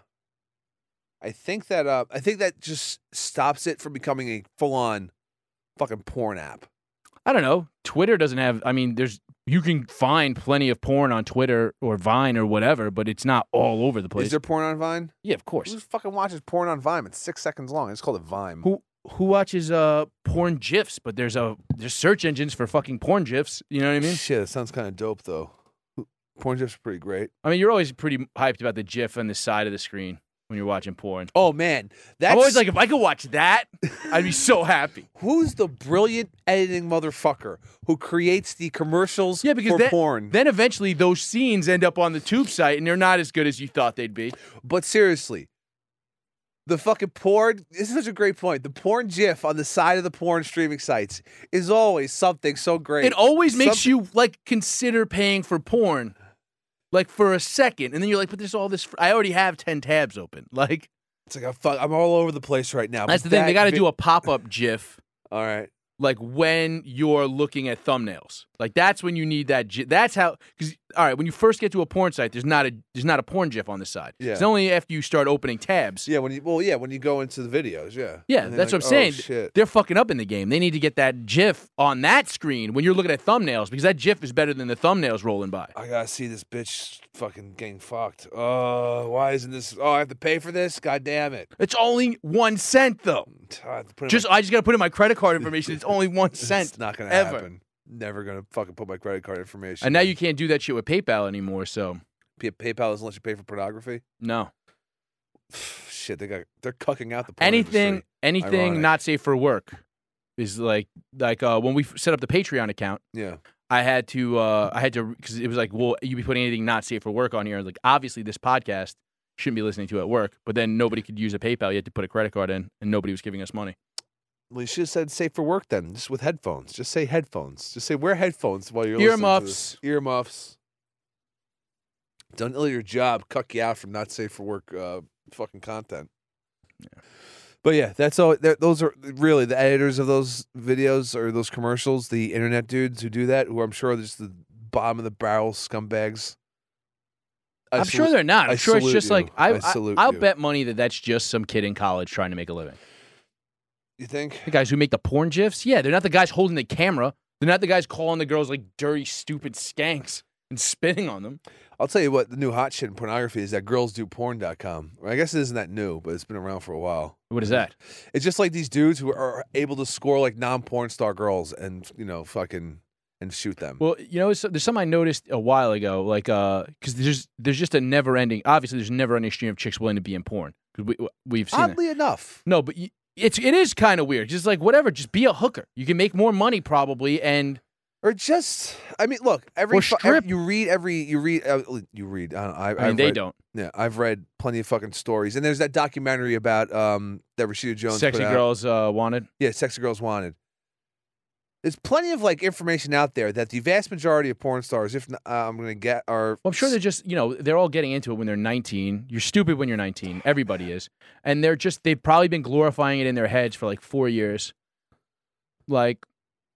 I think that uh, I think that just stops it from becoming a full-on fucking porn app. I don't know. Twitter doesn't have. I mean, there's you can find plenty of porn on Twitter or Vine or whatever, but it's not all over the place. Is there porn on Vine? Yeah, of course. Who fucking watches porn on Vine? It's six seconds long. It's called a Vime. Who who watches uh porn gifs? But there's a there's search engines for fucking porn gifs. You know what I mean? Shit, it sounds kind of dope though. Porn gifs are pretty great. I mean, you're always pretty hyped about the gif on the side of the screen when you're watching porn. Oh man, that's I'm always like, if I could watch that, I'd be so happy. who's the brilliant editing motherfucker who creates the commercials Yeah, because for then, porn? then eventually those scenes end up on the tube site, and they're not as good as you thought they'd be. But seriously, the fucking porn, this is such a great point. The porn GIF on the side of the porn streaming sites is always something so great. It always makes Some- you like consider paying for porn, like for a second, and then you're like, "But there's all this. Fr- I already have ten tabs open." Like It's like, I'm, fuck, I'm all over the place right now. that's but the thing. They that got to vi- do a pop up GIF, All right. like when you're looking at thumbnails. Like that's when you need that. GIF. That's how. Because all right, when you first get to a porn site, there's not a there's not a porn GIF on the side. Yeah. It's only after you start opening tabs. Yeah, when you well, yeah, when you go into the videos, yeah. Yeah, And then that's like, what I'm saying. Oh, shit. They're fucking up in the game. They need to get that GIF on that screen when you're looking at thumbnails because that GIF is better than the thumbnails rolling by. I gotta see this bitch fucking getting fucked. Oh, why isn't this? Oh, I have to pay for this. God damn it! It's only one cent though. I have to put in Just my- I just got to put in my credit card information. It's only one cent. It's not gonna ever. happen. Never gonna fucking put my credit card information. And now in. you can't do that shit with PayPal anymore. So Pay- PayPal doesn't let you pay for pornography. no, Shit, they got they're cucking out the porn anything, industry. anything Ironic. not safe for work is like like uh, when we f- set up the Patreon account. Yeah, I had to uh, I had to because it was like, well, you be putting anything not safe for work on here. Like obviously this podcast shouldn't be listening to at work, but then nobody could use a PayPal. You had to put a credit card in, and nobody was giving us money. well, you should have said safe for work then, just with headphones. Just say headphones. Just say wear headphones while you're listening to Earmuffs. this. Earmuffs. Don't know your job. Cuck you out from not safe for work uh, fucking content. Yeah. But yeah, that's all. that- Those are really the editors of those videos or those commercials. The internet dudes who do that, who I'm sure are just the bottom of the barrel scumbags. I I'm sure salute- they're not. I'm I sure it's salute just you. like I, I salute I, will you. bet money that that's just some kid in college trying to make a living. You think? The guys who make the porn gifs, yeah, they're not the guys holding the camera. They're not the guys calling the girls like dirty, stupid skanks and spitting on them. I'll tell you what, the new hot shit in pornography is that girls do porn dot com. I guess it isn't that new, but it's been around for a while. What is that? It's just like these dudes who are able to score like non-porn star girls and, you know, fucking and shoot them. Well, you know, it's- there's something I noticed a while ago, like, uh, because there's there's just a never ending. Obviously, there's a never ending stream of chicks willing to be in porn. 'Cause we we've seen it. Oddly enough. No, but you, it's it is kind of weird. Just like whatever, just be a hooker. You can make more money probably, and Or just, I mean, look, every, Or fu- strip. every you read every you read uh, you read. I, don't, I, I mean I've they read, don't. Yeah, I've read plenty of fucking stories, and there's that documentary about um that Rashida Jones. Sexy put out. girls uh, wanted. Yeah, Sexy Girls Wanted. There's plenty of like information out there that the vast majority of porn stars, if not, uh, I'm going to get, are. Well, I'm sure they're just, you know, they're all getting into it when they're nineteen. You're stupid when you're nineteen. Everybody is. And they're just, they've probably been glorifying it in their heads for like four years. Like,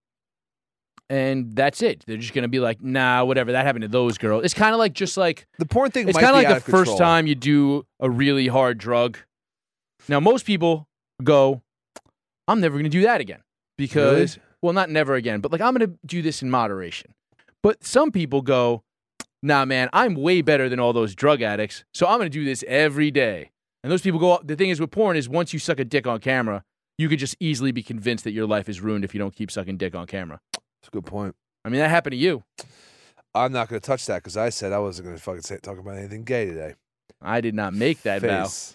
and that's it. They're just going to be like, nah, whatever. That happened to those girls. It's kind of like, just like, The porn thing it's might kind of be like out the of first control. time you do a really hard drug. Now, most people go, I'm never going to do that again. Because, Really? well, not never again, but like, I'm going to do this in moderation. But some people go, nah, man, I'm way better than all those drug addicts, so I'm going to do this every day. And those people go, the thing is with porn is once you suck a dick on camera, you could just easily be convinced that your life is ruined if you don't keep sucking dick on camera. That's a good point. I mean, that happened to you. I'm not going to touch that because I said I wasn't going to fucking say, talk about anything gay today. I did not make that vow. Face.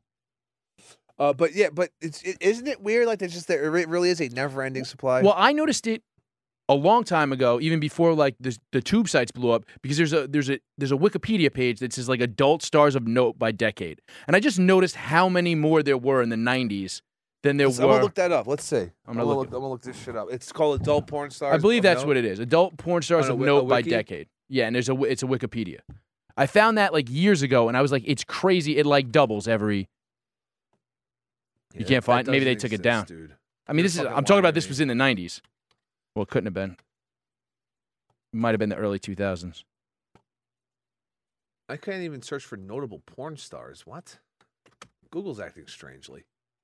Uh, but yeah, but it's it, isn't it weird? Like there's just there it really is a never-ending supply. Well, I noticed it a long time ago, even before like the the tube sites blew up, because there's a there's a there's a Wikipedia page that says like adult stars of note by decade, and I just noticed how many more there were in the nineties than there Let's- were. I'm gonna look that up. Let's see. I'm gonna gonna, look look. it- I'm gonna look this shit up. It's called Adult Porn Stars. I believe of that's Note. what it is. Adult porn stars On a of wi- a note by wiki? decade. Yeah, and there's a wi- it's a Wikipedia. I found that like years ago, and I was like, it's crazy. It like doubles every. Yeah, You that- can't that find- maybe they doesn't took it down. exist, dude. I mean, You're this is. fucking I'm talking lying about to this me. was in the nineties. Well, it couldn't have been. It might have been the early two thousands. I can't even search for notable porn stars. What? Google's acting strangely.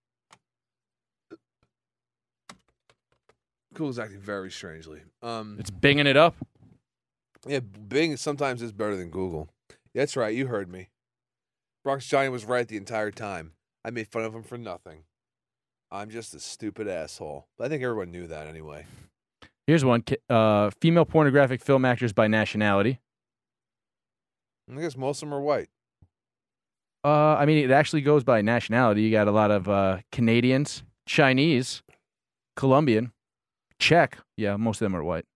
Google's acting very strangely. Um, It's binging it up. yeah, Bing sometimes is better than Google. That's right. You heard me. Bronx Johnny was right the entire time. I made fun of him for nothing. I'm just a stupid asshole. But I think everyone knew that anyway. Here's one. Ki- Uh, female pornographic film actors by nationality. I guess most of them are white. Uh, I mean, it actually goes by nationality. You got a lot of uh, Canadians, Chinese, Colombian, Czech. Yeah, most of them are white.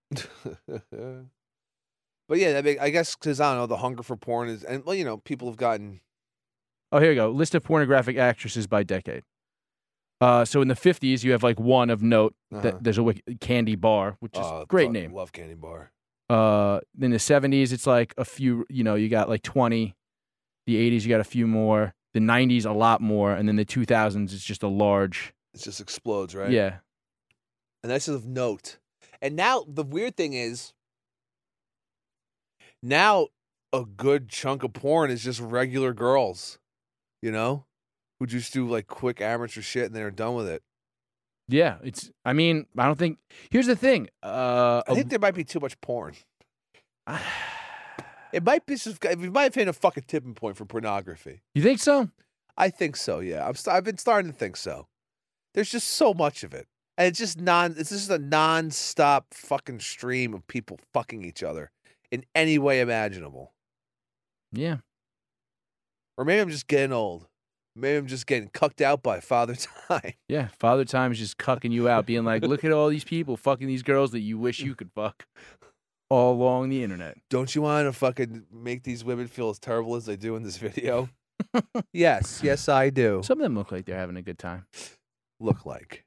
But yeah, that big, I guess because I don't know, the hunger for porn is, and well, you know, people have gotten. Oh, here you go. List of pornographic actresses by decade. Uh, so in the fifties, you have like one of note. Uh-huh. That there's a wiki- Candy Bar, which is Oh, a great fucking name. Love Candy Bar. Uh, in the seventies, it's like a few. You know, you got like twenty. The eighties, you got a few more. The nineties, a lot more, and then the two thousands, it's just a large. It just explodes, right? Yeah. And that's of note. And now the weird thing is, now a good chunk of porn is just regular girls, you know, who just do like quick amateur shit and they're done with it. Yeah, it's. I mean, I don't think. Here's the thing. Uh, I think there might be too much porn. It might be just, it might have hit a fucking tipping point for pornography. you think so? I think so. Yeah, I'm. st- I've been starting to think so. There's just so much of it, and it's just non. It's just a non-stop fucking stream of people fucking each other in any way imaginable. Yeah. Or maybe I'm just getting old. Maybe I'm just getting cucked out by Father Time. Yeah. Father Time is just cucking you out, being like, "Look at all these people fucking these girls that you wish you could fuck." All along the internet. Don't you want to fucking make these women feel as terrible as they do in this video? Yes, yes, I do. Some of them look like they're having a good time. Look like.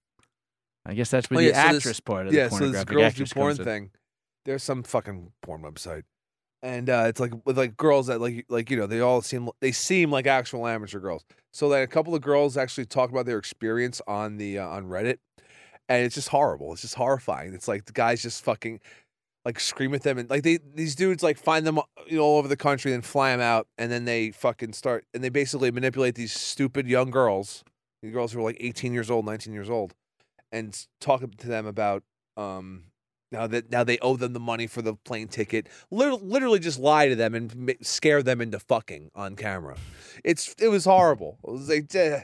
I guess that's where Oh, the yeah, so this- actress part of Yeah, the so this pornographic girls do actress porn comes in. thing. There's some fucking porn website, and uh, it's like with like girls that like like you know they all seem they seem like actual amateur girls. So like a couple of girls actually talk about their experience on the uh, on Reddit, and it's just horrible. It's just horrifying. It's like the guys just fucking like scream at them, and like they these dudes like find them you know all over the country and fly them out, and then they fucking start and they basically manipulate these stupid young girls, these girls who are like eighteen years old, nineteen years old, and s- talk to them about um now that now they owe them the money for the plane ticket. Literally, literally just lie to them and ma- scare them into fucking on camera. It's it was horrible. It was like eh.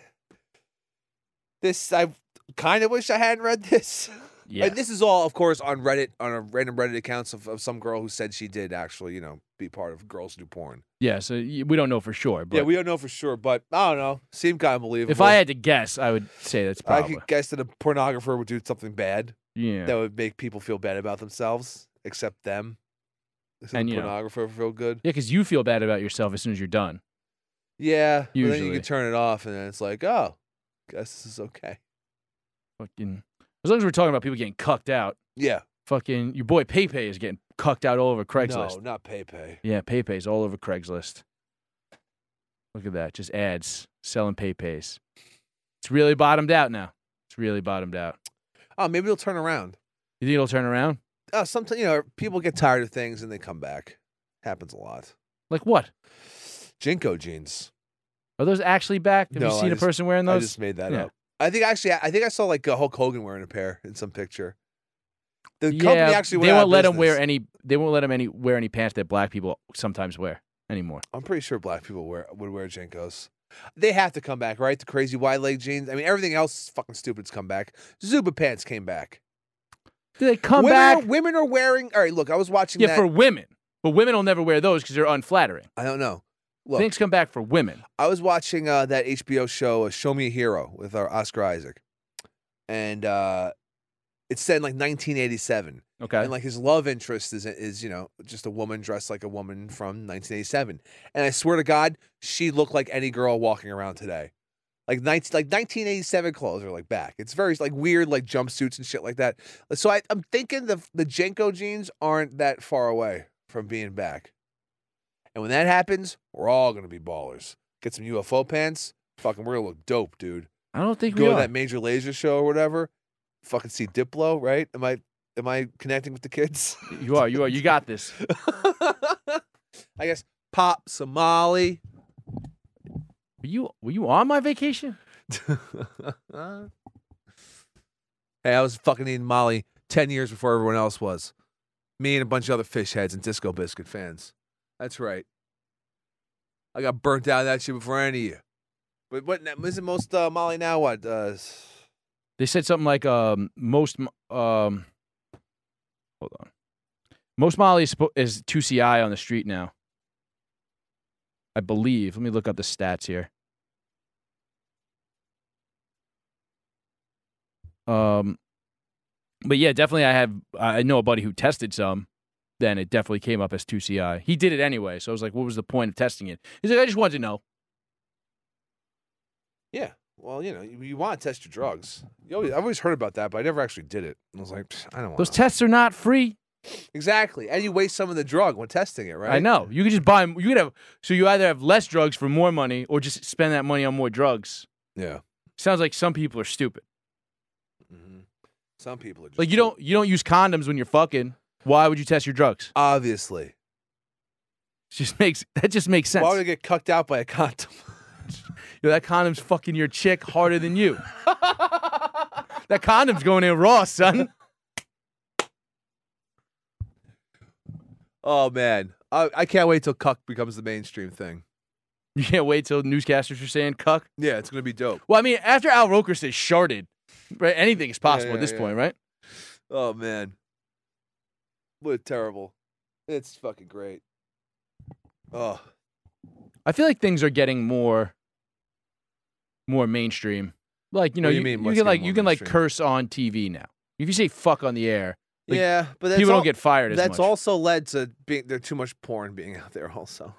This I kind of wish I hadn't read this. Yeah. And this is all, of course, on Reddit, on a random Reddit accounts of, of some girl who said she did actually, you know, be part of Girls Do Porn. Yeah. So y- we don't know for sure. But yeah, we don't know for sure, but I don't know. Seemed kind of believable. if I had to guess, I would say that's I probably. could guess that a pornographer would do something bad yeah. that would make people feel bad about themselves, except them. Except And, the you know. pornographer feel good. Yeah, because you feel bad about yourself as soon as you're done. Yeah, but then you Usually. can turn it off, and then it's like, oh, guess this is okay. Fucking. As long as we're talking about people getting cucked out, Yeah. fucking your boy Pepe is getting cucked out all over Craigslist. No, not PayPay. Yeah, Pepe's all over Craigslist. Look at that, just ads selling Pepe's. It's really bottomed out now. It's really bottomed out. Oh, maybe it'll turn around. You think it'll turn around? Oh, sometimes you know people get tired of things and they come back. Happens a lot. Like what? Jinko jeans. Are those actually back? Have No, you I seen just- a person wearing I those? just made that Yeah. up. I think actually, I think I saw like uh, Hulk Hogan wearing a pair in some picture. The yeah, company actually went they out won't of let him wear business. any. They won't let him any wear any pants that black people sometimes wear anymore. I'm pretty sure black people wear would wear Jinkos. They have to come back, right? The crazy wide leg jeans. I mean, everything else fucking stupid's come back. Zuba pants came back. Do they come women back? Are, women are wearing. All right, look, I was watching. Yeah, that. for women, but women will never wear those because they're unflattering. I don't know. Look, Things come back for women. I was watching uh, that H B O show, uh, Show Me a Hero, with our Oscar Isaac, and uh, it's set in like nineteen eighty-seven. Okay. And like his love interest is is you know just a woman dressed like a woman from nineteen eighty-seven. And I swear to God, she looked like any girl walking around today. Like nineteen, like nineteen eighty-seven clothes are like back. It's very like weird, like jumpsuits and shit like that. So I, I'm thinking the the Jenko jeans aren't that far away from being back. And when that happens, we're all gonna be ballers. Get some U F O pants. Fucking, we're gonna look dope, dude. I don't think Go we to are. that Major Laser show or whatever. Fucking see Diplo, right? Am I am I connecting with the kids? You are. You are. You got this. I guess Pop Somali. Were you were you on my vacation? Hey, I was fucking eating Molly ten years before everyone else was. Me and a bunch of other fish heads and Disco Biscuit fans. That's right. I got burnt out of that shit before any of you. But what isn't most uh, Molly now? What? Uh, They said something like um most um hold on. Most Molly is, spo- is two C I on the street now. I believe. Let me look up the stats here. Um, but yeah, definitely. I have. I know a buddy who tested some. Then it definitely came up as two C I. He did it anyway, so I was like, "What was the point of testing it?" He's like, "I just wanted to know." yeah. Well, you know, you, you want to test your drugs. You always, I've always heard about that, but I never actually did it. I was like, "Psh, I don't want Those tests are not free. Exactly. And you waste some of the drug when testing it, right? I know. You could just buy. You could have. So you either have less drugs for more money, or just spend that money on more drugs. Yeah. Sounds like some people are stupid. Mm-hmm. Some people are just Like you don't. You don't use condoms when you're fucking. Why would you test your drugs? Obviously. It just makes that just makes sense. Why would I get cucked out by a condom? Yo, that condom's fucking your chick harder than you. That condom's going in raw, son. Oh, man. I, I can't wait till cuck becomes the mainstream thing. You can't wait till newscasters are saying cuck. Yeah, it's going to be dope. Well, I mean, after Al Roker says sharded, right? Anything is possible yeah, at this yeah. point, right? Oh, man. What terrible. It's fucking great. Oh. I feel like things are getting more, more mainstream. Like you know, What do you you, mean, you what's can like getting you more can like mainstream? curse on T V now. If you say fuck on the air, like, yeah, but that's people all, don't get fired as That's much. also led to being there's too much porn being out there also.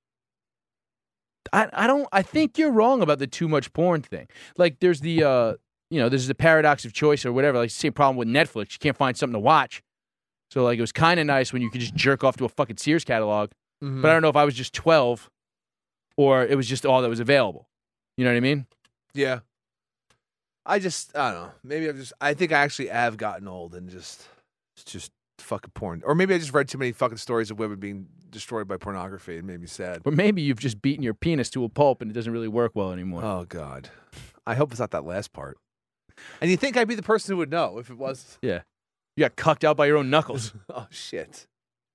I, I don't I think you're wrong about the too much porn thing. Like there's the uh you know, there's the paradox of choice or whatever. Like same problem with Netflix. You can't find something to watch. So like it was kind of nice when you could just jerk off to a fucking Sears catalog. Mm-hmm. But I don't know if I was just twelve or it was just all that was available. You know what I mean? Yeah. I just I don't know. Maybe I've just I think I actually have gotten old and just it's just fucking porn. Or maybe I just read too many fucking stories of women being destroyed by pornography. It made me sad. Or maybe you've just beaten your penis to a pulp and it doesn't really work well anymore. Oh God. I hope it's not that last part. And you think I'd be the person who would know if it was Yeah. You got cucked out by your own knuckles. Oh shit.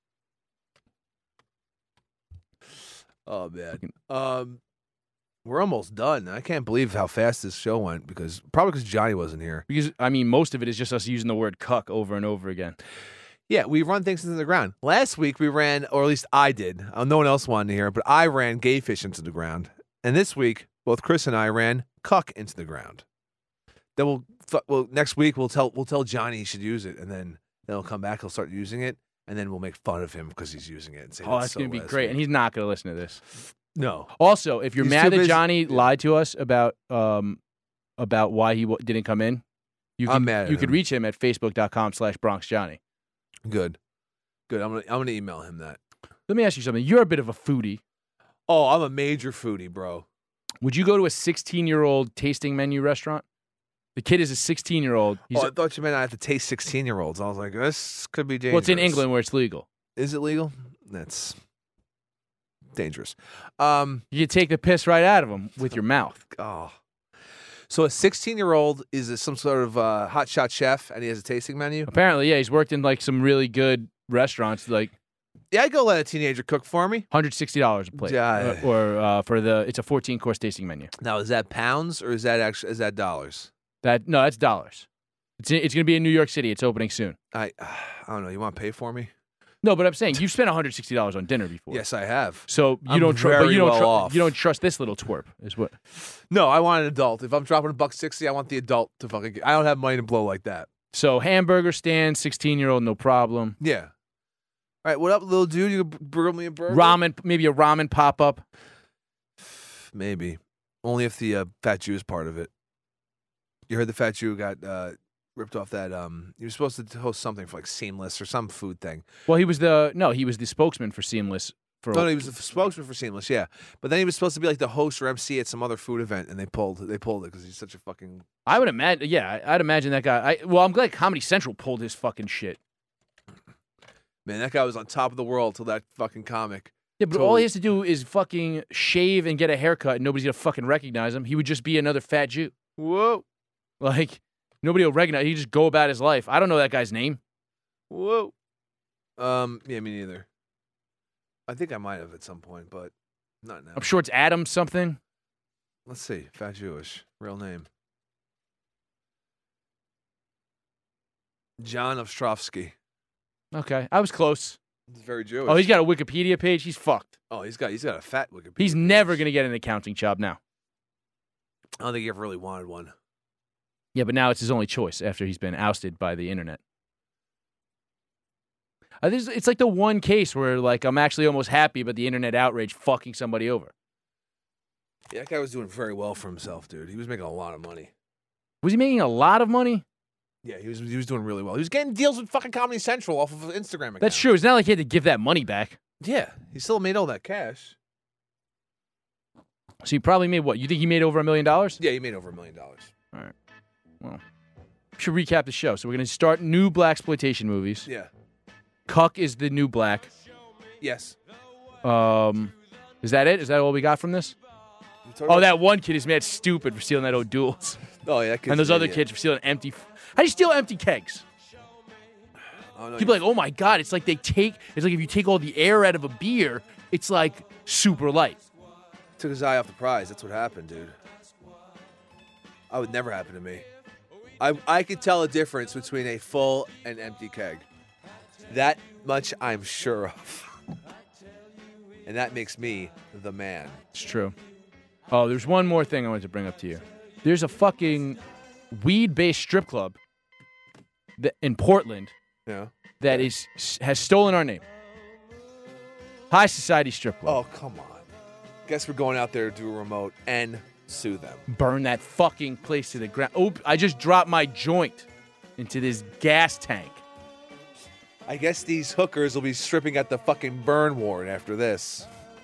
Oh man. Um We're almost done. I can't believe how fast this show went because probably because Johnny wasn't here. Because, I mean, most of it is just us using the word cuck over and over again. Yeah, we run things into the ground. Last week we ran, or at least I did. Uh, no one else wanted to hear it, but I ran gay fish into the ground. And this week, both Chris and I ran cuck into the ground. Then we'll, th- well, next week we'll tell we'll tell Johnny he should use it, and then then he'll come back, he'll start using it, and then we'll make fun of him because he's using it and say, Oh, that's so going to be last great. week." And he's not going to listen to this. no. Also, if you're He's mad too that busy- Johnny yeah. lied to us about um about why he w- didn't come in, you I'm can, mad at you could him. reach him at facebook.com slash Bronx Johnny. Good, good. I'm gonna I'm gonna email him that. Let me ask you something. You're a bit of a foodie. Oh, I'm a major foodie, bro. Would you go to a sixteen-year-old tasting menu restaurant? The kid is a sixteen-year-old. He's Oh, I thought you meant I have to taste sixteen year olds. I was like, this could be dangerous. well, it's in England where it's legal. Is it legal? That's dangerous. Um, You take the piss right out of them with your mouth. oh. So a sixteen year old is a, some sort of uh, hotshot chef, and he has a tasting menu. Apparently, yeah, he's worked in like some really good restaurants, like Yeah, I go let a teenager cook for me. one hundred sixty dollars a plate. Yeah. Uh, or uh, for the, it's a fourteen course tasting menu. Now, is that pounds or is that actually is that dollars? That no, that's dollars. It's it's going to be in New York City. It's opening soon. I I don't know. You want to pay for me? No, but I'm saying you've spent one hundred sixty dollars on dinner before. Yes, I have. So you I'm don't trust, but very you don't well tru- off. you don't trust this little twerp. Is what? No, I want an adult. If I'm dropping a buck sixty, I want the adult to fucking. Get, I don't have money to blow like that. So hamburger stand, sixteen year old, no problem. Yeah. All right, what up, little dude? You gonna grill me a burger? Ramen, maybe a ramen pop up. Maybe. Only if the uh, Fat Jew is part of it. You heard the Fat Jew got uh, ripped off that. Um, he was supposed to host something for like Seamless or some food thing. Well, he was the no, he was the spokesman for Seamless. For No, no, he was the spokesman for Seamless, yeah. But then he was supposed to be like the host or M C at some other food event, and they pulled they pulled it because he's such a fucking. I would imagine, yeah, I- I'd imagine that guy. I, well, I'm glad Comedy Central pulled his fucking shit. Man, that guy was on top of the world till that fucking comic. Yeah, but all Totally. he has to do is fucking shave and get a haircut, and nobody's gonna fucking recognize him. He would just be another fat Jew. Whoa, Like nobody will recognize. He just go about his life. I don't know that guy's name. whoa. Um, yeah, me neither. I think I might have at some point, but not now. I'm sure it's Adam something. Let's see, Fat Jewish, real name. John Ostrovsky. Okay, I was close. He's very Jewish. Oh, he's got a Wikipedia page. He's fucked. Oh, he's got he's got a fat Wikipedia. He's page. never gonna get an accounting job now. I don't think he ever really wanted one. Yeah, but now it's his only choice after he's been ousted by the internet. Uh, this, it's like the one case where, like, I'm actually almost happy about the internet outrage fucking somebody over. Yeah, that guy was doing very well for himself, dude. He was making a lot of money. Was he making a lot of money? Yeah, he was he was doing really well. He was getting deals with fucking Comedy Central off of his Instagram account. That's true. It's not like he had to give that money back. Yeah, he still made all that cash. So he probably made what? You think he made over a million dollars? Yeah, he made over a million dollars. All right. Well, we should recap the show. So we're going to start new black exploitation movies. Yeah. Cuck is the new black. Yes. Um, is that it? Is that all we got from this? Oh, that one kid is mad stupid for stealing that O'Doul's. Oh, yeah. That kid's And those an other idiot. kids for stealing empty. How do you steal empty kegs? Oh, no, People are like, oh my God, it's like they take, it's like if you take all the air out of a beer, it's like super light. took his eye off the prize. That's what happened, dude. I would never happen to me. I I could tell a difference between a full and empty keg. That much I'm sure of. And that makes me the man. It's true. Oh, there's one more thing I wanted to bring up to you. There's a fucking weed-based strip club that, in Portland Yeah. that is has stolen our name. High Society Strip Club. Oh, come on. Guess we're going out there to do a remote and sue them. Burn that fucking place to the ground. Oh, I just dropped my joint into this gas tank. I guess these hookers will be stripping at the fucking burn ward after this.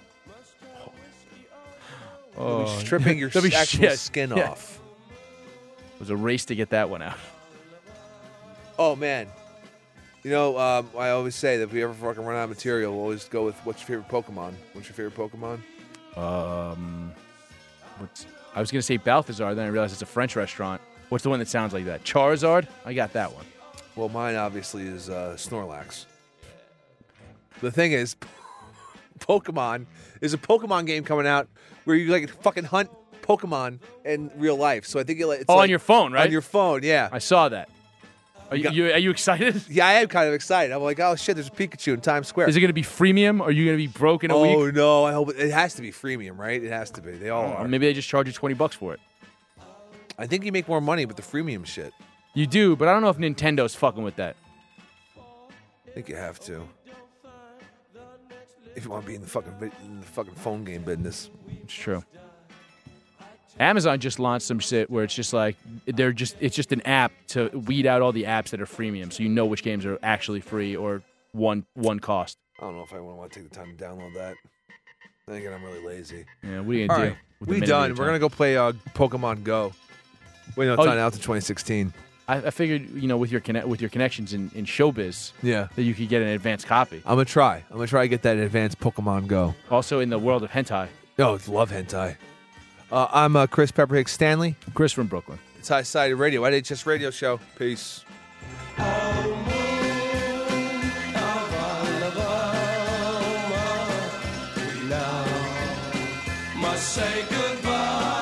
They'll be stripping your They'll be actual shit. skin Yeah. off. It was a race to get that one out. Oh, man. You know, um, I always say that if we ever fucking run out of material, we'll always go with what's your favorite Pokemon? What's your favorite Pokemon? Um, what's, I was going to say Balthazar, then I realized it's a French restaurant. What's the one that sounds like that? Charizard? I got that one. Well, mine obviously is uh, Snorlax. The thing is, Pokemon, there's a Pokemon game coming out where you like fucking hunt Pokemon in real life. So I think it, it's Oh, like, on your phone, right? On your phone, yeah. I saw that. Are you, got- you, are you excited? Yeah, I am kind of excited. I'm like, oh shit, there's a Pikachu in Times Square. Is it going to be freemium? Or are you going to be broke in a oh week? no, I hope it, it has to be freemium, right? It has to be. They all Or are. maybe they just charge you twenty bucks for it. I think you make more money with the freemium shit. You do, but I don't know if Nintendo's fucking with that. I think you have to. If you want to be in the fucking vi- in the fucking phone game business. It's true. Amazon just launched some shit where it's just like they're just it's just an app to weed out all the apps that are freemium, so you know which games are actually free or one one cost. I don't know if I want to take the time to download that. Then again, I'm really lazy. Yeah, what are you All gonna do? right, with the we minute done. of your We're time? gonna go play uh, Pokemon Go. Wait, no, it's Oh, not you- out to twenty sixteen. I, I figured, you know, with your connect with your connections in, in showbiz, Yeah, that you could get an advanced copy. I'm gonna try. I'm gonna try to get that advanced Pokemon Go. Also, in the world of hentai, Oh, love hentai. Uh, I'm uh, Chris Pepperhicks Stanley. Chris from Brooklyn. It's High Society Radio, I H S Radio Show. Peace. Must say goodbye.